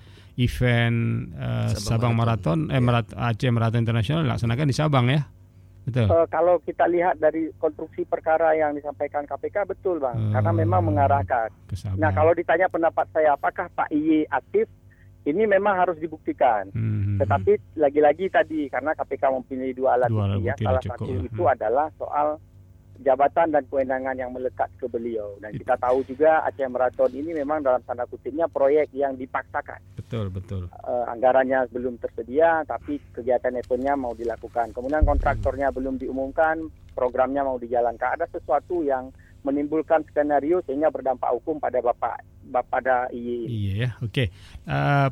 event uh, Sabang, Sabang Marathon, eh Marat, Aceh Marathon Internasional dilaksanakan di Sabang ya? Betul. Uh, kalau kita lihat dari konstruksi perkara yang disampaikan K P K betul, Bang, uh, karena memang mengarahkan. Nah, kalau ditanya pendapat saya apakah Pak I Y aktif, ini memang harus dibuktikan. Hmm. Tetapi lagi-lagi tadi karena K P K mempunyai dua alat bukti ya, salah satu ya. itu hmm. adalah soal jabatan dan kewenangan yang melekat ke beliau. Dan kita tahu juga Aceh Marathon ini memang dalam tanda kutipnya proyek yang dipaksakan. Betul, betul. Uh, anggarannya belum tersedia, tapi kegiatan eventnya mau dilakukan. Kemudian kontraktornya hmm. belum diumumkan, programnya mau dijalankan. Ada sesuatu yang menimbulkan skenario sehingga berdampak hukum pada Bapak pada I Y. Iya ya, oke. Okay. Uh,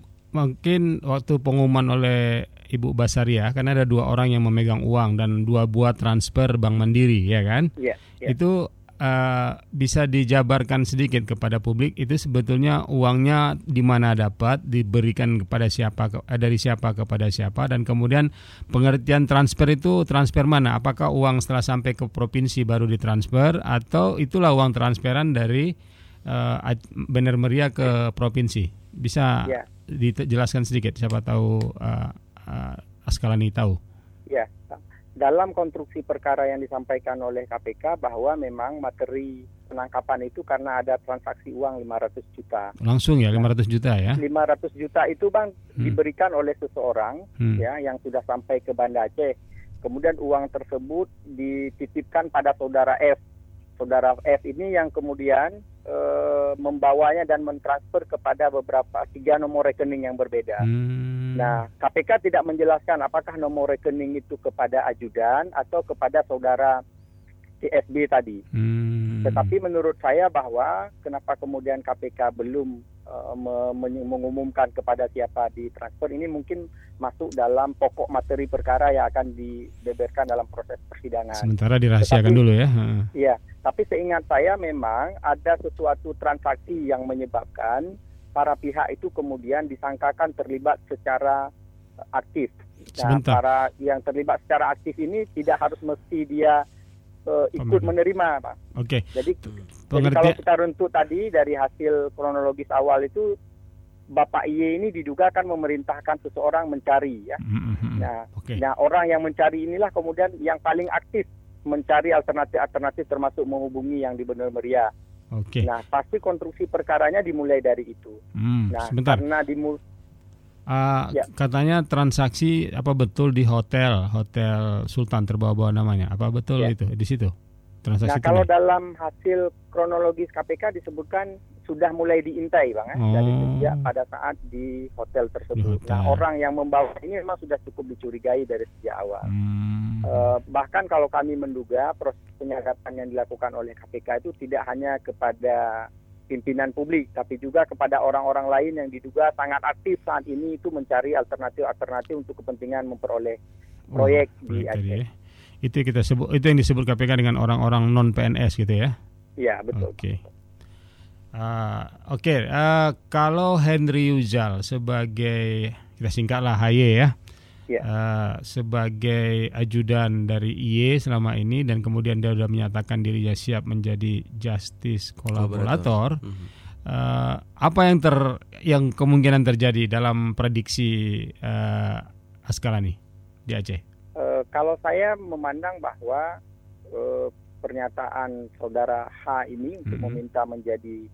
mungkin waktu pengumuman oleh Ibu Basaria, karena ada dua orang yang memegang uang dan dua buah transfer Bank Mandiri, ya kan? Iya. Yeah, yeah. Itu uh, bisa dijabarkan sedikit kepada publik. Itu sebetulnya uangnya di mana dapat, diberikan kepada siapa, dari siapa kepada siapa, dan kemudian pengertian transfer itu transfer mana? Apakah uang setelah sampai ke provinsi baru ditransfer, atau itulah uang transferan dari uh, Bener Meriah ke provinsi? Bisa yeah. dijelaskan sedikit? Siapa tahu uh, uh, Askalani tahu. Ya, dalam konstruksi perkara yang disampaikan oleh K P K bahwa memang materi penangkapan itu karena ada transaksi uang lima ratus juta. Langsung ya lima ratus juta ya? lima ratus juta itu Bang hmm. diberikan oleh seseorang hmm. ya yang sudah sampai ke Banda Aceh. Kemudian uang tersebut dititipkan pada saudara F. Saudara F ini yang kemudian e, membawanya dan mentransfer kepada beberapa tiga nomor rekening yang berbeda. Hmm. Nah, K P K tidak menjelaskan apakah nomor rekening itu kepada ajudan atau kepada saudara T S B tadi. Hmm. Tetapi menurut saya bahwa kenapa kemudian K P K belum uh, mengumumkan kepada siapa ditransfer, ini mungkin masuk dalam pokok materi perkara yang akan dibeberkan dalam proses persidangan. Sementara dirahasiakan dulu ya. Iya, tapi seingat saya memang ada sesuatu transaksi yang menyebabkan para pihak itu kemudian disangkakan terlibat secara aktif. Nah, para yang terlibat secara aktif ini tidak harus mesti dia uh, ikut Pemerintah. menerima, Pak. Oke. Okay. Jadi, jadi kalau kita runtut tadi dari hasil kronologis awal itu, Bapak I Y ini diduga kan memerintahkan seseorang mencari, ya. Mm-hmm. Nah, okay. nah, orang yang mencari inilah kemudian yang paling aktif mencari alternatif-alternatif termasuk menghubungi yang di Bener Meriah. Oke. Okay. Nah, pasti konstruksi perkaranya dimulai dari itu. Hmm, nah, sebentar. karena dimulai Uh, ya. Katanya transaksi apa betul di hotel Hotel Sultan terbawa-bawa namanya, apa betul ya. itu di situ transaksi? Nah kalau tunai. Dalam hasil kronologis K P K disebutkan sudah mulai diintai Bang ya, oh. dari sejak pada saat di hotel tersebut. Di hotel. Nah orang yang membawa ini memang sudah cukup dicurigai dari sejak awal. Hmm. Uh, bahkan kalau kami menduga proses penyadapan yang dilakukan oleh K P K itu tidak hanya kepada pimpinan publik, tapi juga kepada orang-orang lain yang diduga sangat aktif saat ini itu mencari alternatif-alternatif untuk kepentingan memperoleh proyek oh, di Aceh. Itu kita sebut, itu yang disebut K P K dengan orang-orang non P N S gitu ya? Iya betul. Oke. Okay. Uh, Oke, okay. uh, kalau Henry Yuzal sebagai kita singkatlah H Y ya. Yeah. Uh, sebagai ajudan dari I Y selama ini dan kemudian dia sudah menyatakan dirinya siap menjadi justice kolaborator. Mm-hmm. Uh, apa yang ter yang kemungkinan terjadi dalam prediksi uh, Askalani di Aceh? Uh, kalau saya memandang bahwa uh, pernyataan saudara H ini untuk mm-hmm. meminta menjadi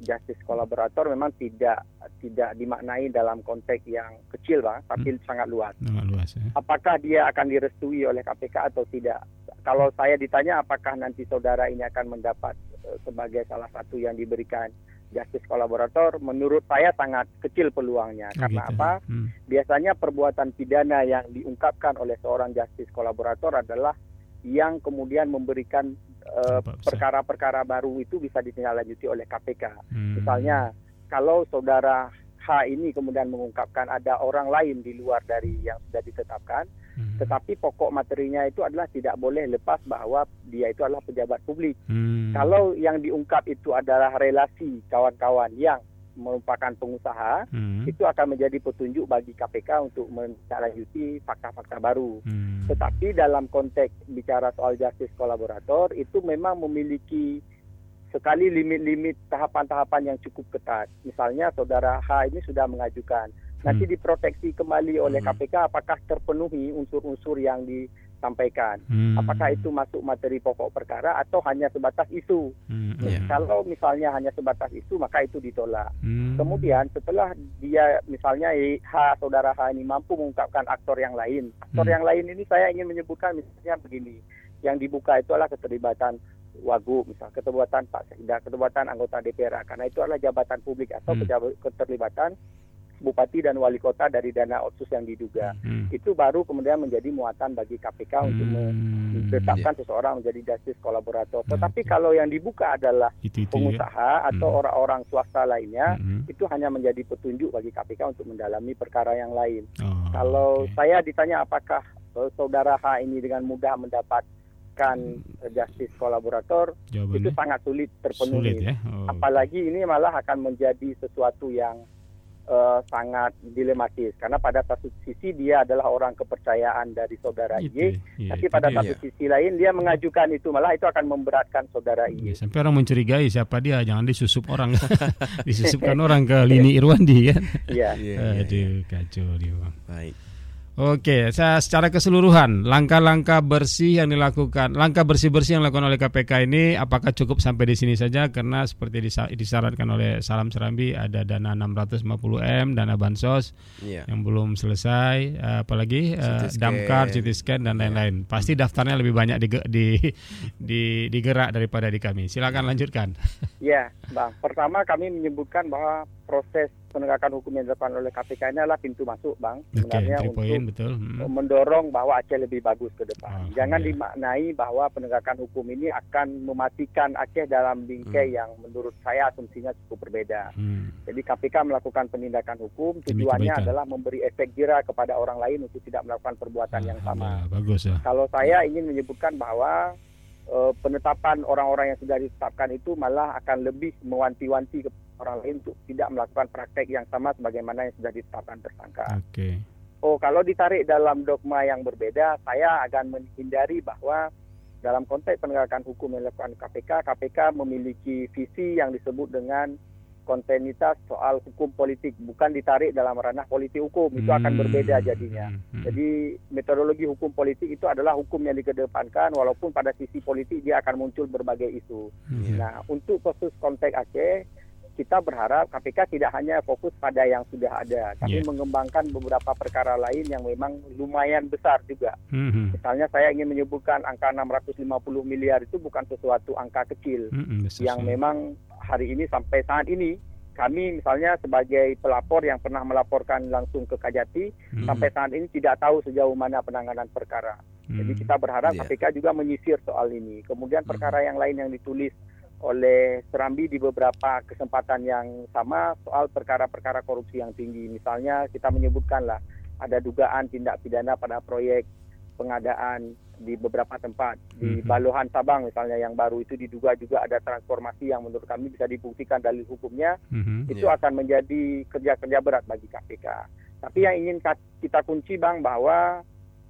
justice kolaborator memang tidak tidak dimaknai dalam konteks yang kecil bang, tapi hmm. sangat luas. Sangat luas ya. Apakah dia akan direstui oleh K P K atau tidak? Kalau saya ditanya apakah nanti saudara ini akan mendapat uh, sebagai salah satu yang diberikan justice kolaborator, menurut saya sangat kecil peluangnya. Oh, Karena gitu. apa? Hmm. Biasanya perbuatan pidana yang diungkapkan oleh seorang justice kolaborator adalah yang kemudian memberikan uh, perkara-perkara baru itu bisa ditindaklanjuti oleh K P K. Hmm. Misalnya, kalau saudara H ini kemudian mengungkapkan ada orang lain di luar dari yang sudah ditetapkan, hmm. tetapi pokok materinya itu adalah tidak boleh lepas bahwa dia itu adalah pejabat publik. Hmm. Kalau yang diungkap itu adalah relasi kawan-kawan yang merupakan pengusaha, hmm. itu akan menjadi petunjuk bagi K P K untuk menindaklanjuti fakta-fakta baru. Hmm. Tetapi dalam konteks bicara soal justice kolaborator, itu memang memiliki sekali limit-limit tahapan-tahapan yang cukup ketat. Misalnya saudara H ini sudah mengajukan, nanti hmm. diproteksi kembali oleh hmm. K P K apakah terpenuhi unsur-unsur yang disampaikan. Hmm. Apakah itu masuk materi pokok perkara atau hanya sebatas isu. Hmm. Yeah. Kalau misalnya hanya sebatas isu, maka itu ditolak. Hmm. Kemudian setelah dia misalnya H, saudara H ini mampu mengungkapkan aktor yang lain. Aktor hmm. yang lain ini saya ingin menyebutkan misalnya begini. Yang dibuka itu adalah keterlibatan Wagub, misal keterlibatan Pak Sekda, keterlibatan anggota D P R, karena itu adalah jabatan publik atau hmm. keterlibatan bupati dan wali kota dari dana otsus yang diduga. Hmm. Itu baru kemudian menjadi muatan bagi K P K hmm. untuk menetapkan yeah. seseorang menjadi justice kolaborator. Tetapi hmm. kalau yang dibuka adalah itu, itu, pengusaha ya. atau hmm. orang-orang swasta lainnya, hmm. itu hanya menjadi petunjuk bagi K P K untuk mendalami perkara yang lain. Oh, kalau okay. saya ditanya apakah uh, saudara H ini dengan mudah mendapat kan justice kolaborator, jawabannya itu sangat sulit terpenuhi. Sulit, ya? Oh. Apalagi ini malah akan menjadi sesuatu yang uh, sangat dilematis karena pada satu sisi dia adalah orang kepercayaan dari saudara I Y, iya, tapi pada satu iya. sisi lain dia mengajukan itu malah itu akan memberatkan saudara I Y. Iya, sampai orang mencurigai siapa dia, jangan disusup orang, disusupkan orang ke Lini Irwandi kan? Iya. Aduh, kacau dia. Baik. Oke, saya secara keseluruhan langkah-langkah bersih yang dilakukan, langkah bersih-bersih yang dilakukan oleh K P K ini apakah cukup sampai di sini saja? Karena seperti disyaratkan oleh Salam Serambi ada dana enam ratus lima puluh M, dana bansos yeah. yang belum selesai, apalagi uh, damkar, C T scan dan lain-lain. Yeah. Pasti daftarnya lebih banyak di, di, di, digerak daripada di kami. Silakan lanjutkan. Ya, Bang. Pertama kami menyebutkan bahwa proses penegakan hukum yang dilakukan oleh K P K ini adalah pintu masuk, Bang. Sebenarnya okay, untuk point, betul. Hmm. mendorong bahwa Aceh lebih bagus ke depan. Oh, Jangan yeah. dimaknai bahwa penegakan hukum ini akan mematikan Aceh dalam bingkai hmm. yang menurut saya asumsinya cukup berbeda. Hmm. Jadi K P K melakukan penindakan hukum, tujuannya adalah memberi efek jera kepada orang lain untuk tidak melakukan perbuatan ah, yang sama. Ya, bagus ya. Kalau saya ingin menyebutkan bahwa uh, penetapan orang-orang yang sudah ditetapkan itu malah akan lebih mewanti-wanti kepada orang lain untuk tidak melakukan praktek yang sama sebagaimana yang sudah ditetapkan tersangka. Oke. Okay. Oh, kalau ditarik dalam dogma yang berbeda, saya akan menghindari bahwa dalam konteks penegakan hukum yang dilakukan K P K, K P K memiliki visi yang disebut dengan kontinuitas soal hukum politik, bukan ditarik dalam ranah politik hukum, itu akan berbeda jadinya. Hmm. Jadi metodologi hukum politik itu adalah hukum yang dikedepankan, walaupun pada sisi politik dia akan muncul berbagai isu. Hmm. Nah, untuk khusus konteks Aceh, kita berharap K P K tidak hanya fokus pada yang sudah ada, tapi yeah. mengembangkan beberapa perkara lain yang memang lumayan besar juga. Mm-hmm. Misalnya saya ingin menyebutkan angka enam ratus lima puluh miliar itu bukan sesuatu angka kecil, mm-hmm. yang memang hari ini sampai saat ini kami misalnya sebagai pelapor yang pernah melaporkan langsung ke Kajati, mm-hmm. sampai saat ini tidak tahu sejauh mana penanganan perkara. Mm-hmm. Jadi kita berharap yeah. K P K juga menyisir soal ini. Kemudian perkara mm-hmm. yang lain yang ditulis oleh Serambi di beberapa kesempatan yang sama soal perkara-perkara korupsi yang tinggi. Misalnya kita menyebutkanlah ada dugaan tindak pidana pada proyek pengadaan di beberapa tempat. Di mm-hmm. Balohan Sabang misalnya yang baru itu diduga juga ada transformasi yang menurut kami bisa dibuktikan dalil hukumnya. Mm-hmm. Itu yeah. akan menjadi kerja-kerja berat bagi K P K. Tapi yang ingin kita kunci, Bang, bahwa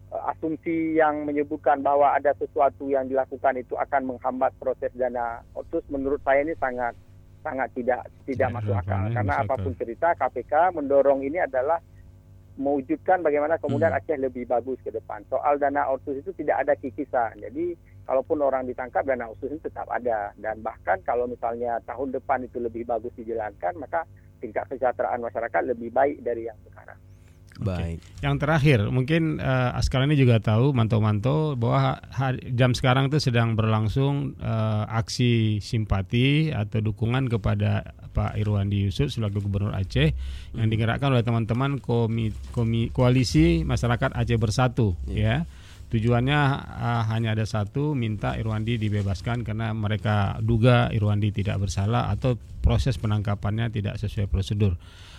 asumsi yang menyebutkan bahwa ada sesuatu yang dilakukan itu akan menghambat proses dana otsus, menurut saya ini sangat sangat tidak tidak ya, masuk akal. Karena apapun cerita, K P K mendorong ini adalah mewujudkan bagaimana kemudian hmm. Aceh lebih bagus ke depan. Soal dana otsus itu tidak ada kikisan. Jadi kalaupun orang ditangkap dana otsus ini tetap ada, dan bahkan kalau misalnya tahun depan itu lebih bagus dijalankan, maka tingkat kesejahteraan masyarakat lebih baik dari yang sekarang. Baik. Okay. Yang terakhir, mungkin uh, Askal ini juga tahu, Manto-Manto, bahwa hari, jam sekarang itu sedang berlangsung uh, aksi simpati atau dukungan kepada Pak Irwandi Yusuf selaku Gubernur Aceh hmm. yang digerakkan oleh teman-teman komi, komi, koalisi masyarakat Aceh Bersatu. Yeah. Ya, tujuannya uh, hanya ada satu, minta Irwandi dibebaskan karena mereka duga Irwandi tidak bersalah atau proses penangkapannya tidak sesuai prosedur.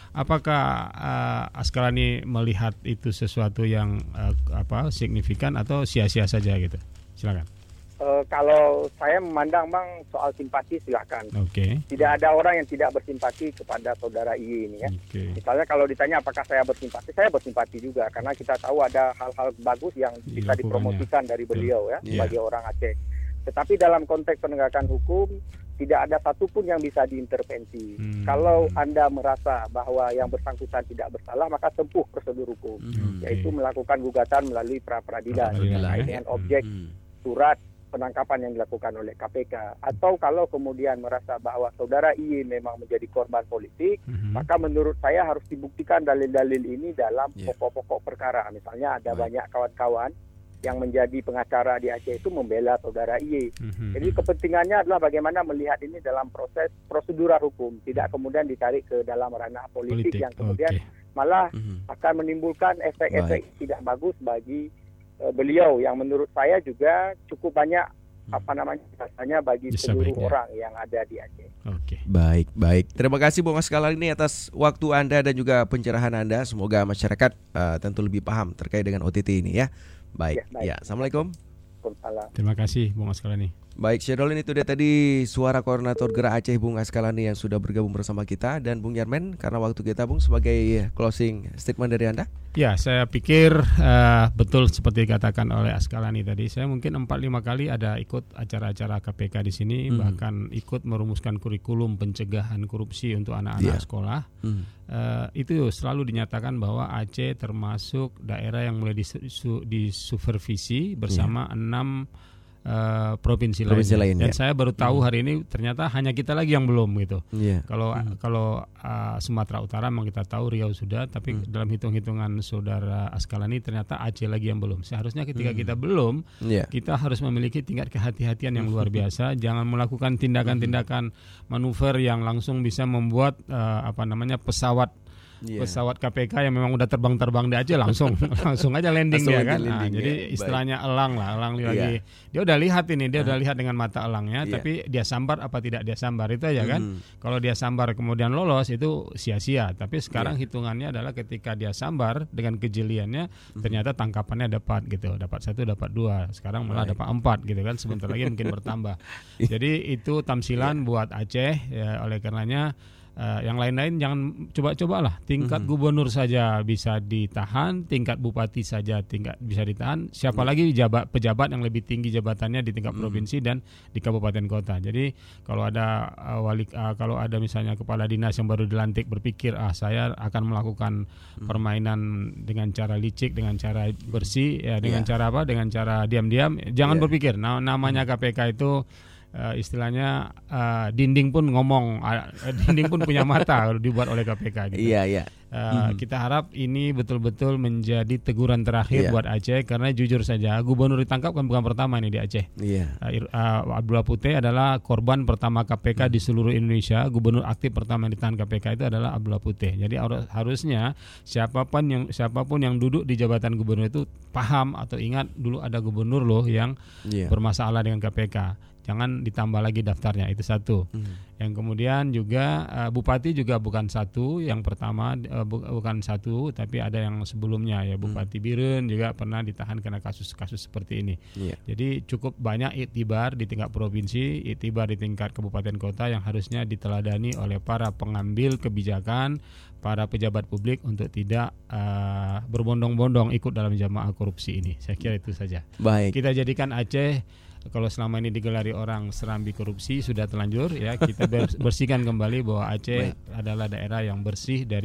Apakah uh, Askalani melihat itu sesuatu yang uh, apa signifikan atau sia-sia saja gitu? Silakan. Uh, kalau saya memandang bang soal simpati silakan. Oke. Okay. Tidak ada orang yang tidak bersimpati kepada saudara I Y ini ya. Okay. Misalnya kalau ditanya apakah saya bersimpati, saya bersimpati juga karena kita tahu ada hal-hal bagus yang bisa dipromosikan dari beliau ya yeah. sebagai orang Aceh. Tetapi dalam konteks penegakan hukum tidak ada satupun yang bisa diintervensi. Hmm. Kalau Anda merasa bahwa yang bersangkutan tidak bersalah, maka tempuh prosedur hukum, hmm. yaitu melakukan gugatan melalui pra-peradilan terkait dengan objek hmm. surat penangkapan yang dilakukan oleh K P K. Atau kalau kemudian merasa bahwa saudara I Y memang menjadi korban politik, hmm. maka menurut saya harus dibuktikan dalil-dalil ini dalam yeah. pokok-pokok perkara. Misalnya ada right. banyak kawan-kawan yang menjadi pengacara di Aceh itu membela saudara I Y. Mm-hmm. Jadi kepentingannya adalah bagaimana melihat ini dalam proses prosedural hukum, tidak kemudian ditarik ke dalam ranah politik, politik. yang kemudian okay. malah mm-hmm. akan menimbulkan efek-efek right. tidak bagus bagi uh, beliau yang menurut saya juga cukup banyak mm. apa namanya rasanya bagi Bisa seluruh baik, orang ya. yang ada di Aceh. Oke. Okay. Baik, baik. Terima kasih Bung Askal ini atas waktu Anda dan juga pencerahan Anda. Semoga masyarakat uh, tentu lebih paham terkait dengan O T T ini ya. Baik. Ya, baik. Ya, Assalamualaikum. Terima kasih Bung Askalani. Baik, Syedolin, itu dia tadi suara koordinator Gerak Aceh Bung Askalani yang sudah bergabung bersama kita. Dan Bung Yarmen, karena waktu kita Bung, sebagai closing statement dari Anda. Ya, saya pikir uh, betul seperti dikatakan oleh Askalani tadi. Saya mungkin empat lima kali ada ikut acara-acara K P K di sini, hmm. bahkan ikut merumuskan kurikulum pencegahan korupsi untuk anak-anak yeah. sekolah. Hmm. Uh, itu selalu dinyatakan bahwa Aceh termasuk daerah yang mulai disu- disupervisi bersama yeah. enam Uh, provinsi, provinsi lain. Dan ya. saya baru tahu hari ini ternyata hanya kita lagi yang belum gitu. Yeah. Kalau hmm. kalau uh, Sumatera Utara memang kita tahu, Riau sudah, tapi hmm. dalam hitung-hitungan saudara Askalani ternyata Aceh lagi yang belum. Seharusnya ketika hmm. kita belum, yeah. kita harus memiliki tingkat kehati-hatian yang luar biasa. Jangan melakukan tindakan-tindakan manuver yang langsung bisa membuat uh, apa namanya pesawat Yeah. pesawat K P K yang memang udah terbang-terbang di Aceh langsung langsung aja landing dia kan. Nah, jadi ya. istilahnya Baik. elang lah, elang yeah. lagi. Dia udah lihat ini, dia uh. udah lihat dengan mata elangnya, yeah. tapi dia sambar apa tidak dia sambar itu aja kan. Mm. Kalau dia sambar kemudian lolos itu sia-sia. Tapi sekarang yeah. hitungannya adalah ketika dia sambar dengan kejeliannya, mm. ternyata tangkapannya dapat gitu, dapat satu, dapat dua. Sekarang malah Baik. dapat empat gitu kan. Sebentar lagi mungkin bertambah. Jadi itu tamsilan yeah. buat Aceh. Ya, oleh karenanya Uh, yang lain-lain jangan coba-cobalah. Tingkat mm-hmm. gubernur saja bisa ditahan, tingkat bupati saja tingkat bisa ditahan. Siapa mm-hmm. lagi jabat pejabat yang lebih tinggi jabatannya di tingkat mm-hmm. provinsi dan di kabupaten kota. Jadi kalau ada uh, wali, uh, kalau ada misalnya kepala dinas yang baru dilantik berpikir ah saya akan melakukan mm-hmm. permainan dengan cara licik, dengan cara bersih, ya dengan yeah. cara apa? Dengan cara diam-diam. Jangan yeah. berpikir. Nah, namanya K P K itu Uh, istilahnya uh, dinding pun ngomong, uh, dinding pun punya mata dibuat oleh K P K gitu. Iya, iya. Uh, mm-hmm. Kita harap ini betul-betul menjadi teguran terakhir yeah. buat Aceh, karena jujur saja gubernur ditangkap kan bukan pertama ini di Aceh. Iya. Yeah. Uh, uh, Abdullah Putih adalah korban pertama K P K mm-hmm. di seluruh Indonesia. Gubernur aktif pertama yang ditahan K P K itu adalah Abdullah Putih. Jadi harusnya siapapun yang siapapun yang duduk di jabatan gubernur itu paham atau ingat dulu ada gubernur loh yang yeah. bermasalah dengan K P K. Jangan ditambah lagi daftarnya, itu satu. Hmm. Yang kemudian juga uh, bupati juga bukan satu, yang pertama uh, bu- bukan satu, tapi ada yang sebelumnya ya Bupati hmm. Biren juga pernah ditahan karena kasus-kasus seperti ini. Yeah. Jadi cukup banyak iktibar di tingkat provinsi, iktibar di tingkat kabupaten kota yang harusnya diteladani oleh para pengambil kebijakan, para pejabat publik untuk tidak uh, berbondong-bondong ikut dalam jamaah korupsi ini. Saya kira itu saja. Baik. Kita jadikan Aceh, kalau selama ini digelari orang serambi korupsi sudah terlanjur ya, kita bersihkan kembali bahwa Aceh Baik. adalah daerah yang bersih dari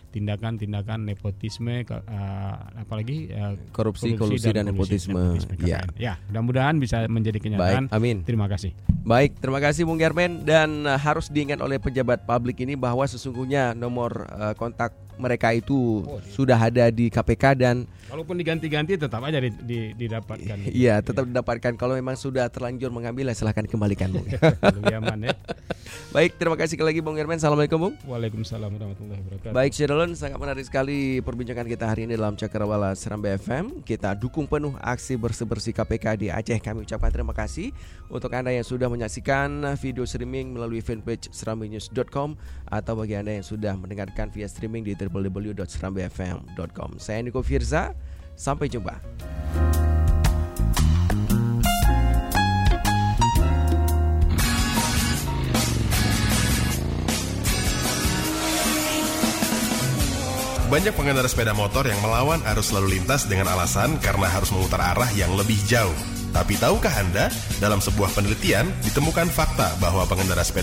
tindakan-tindakan nepotisme, uh, apalagi uh, korupsi, kolusi dan, dan nepotisme. nepotisme ya. ya, mudah-mudahan bisa menjadi kenyataan. Baik, amin. Terima kasih. Baik, terima kasih Bung Germen, dan uh, harus diingat oleh pejabat publik ini bahwa sesungguhnya nomor uh, kontak mereka itu oh, sudah ada di K P K dan walaupun diganti-ganti tetap aja di, di, didapatkan. Iya, tetap didapatkan. Kalau memang sudah terlanjur mengambil, silahkan kembalikan, Bung. Lebih aman ya. Baik, terima kasih sekali lagi Bung Germen. Assalamualaikum, Bung. Waalaikumsalam warahmatullahi wabarakatuh. Baik, Syirulun, sangat menarik sekali perbincangan kita hari ini dalam Cakrawala Serambi F M. Kita dukung penuh aksi bersih-bersih K P K di Aceh. Kami ucapkan terima kasih untuk Anda yang sudah menyaksikan video streaming melalui fanpage serambi news dot com atau bagi Anda yang sudah mendengarkan via streaming di w w w dot serambi f m dot com. Saya Niko Firza, sampai jumpa. Banyak pengendara sepeda motor yang melawan arus lalu lintas dengan alasan karena harus memutar arah yang lebih jauh. Tapi tahukah Anda, dalam sebuah penelitian ditemukan fakta bahwa pengendara sepeda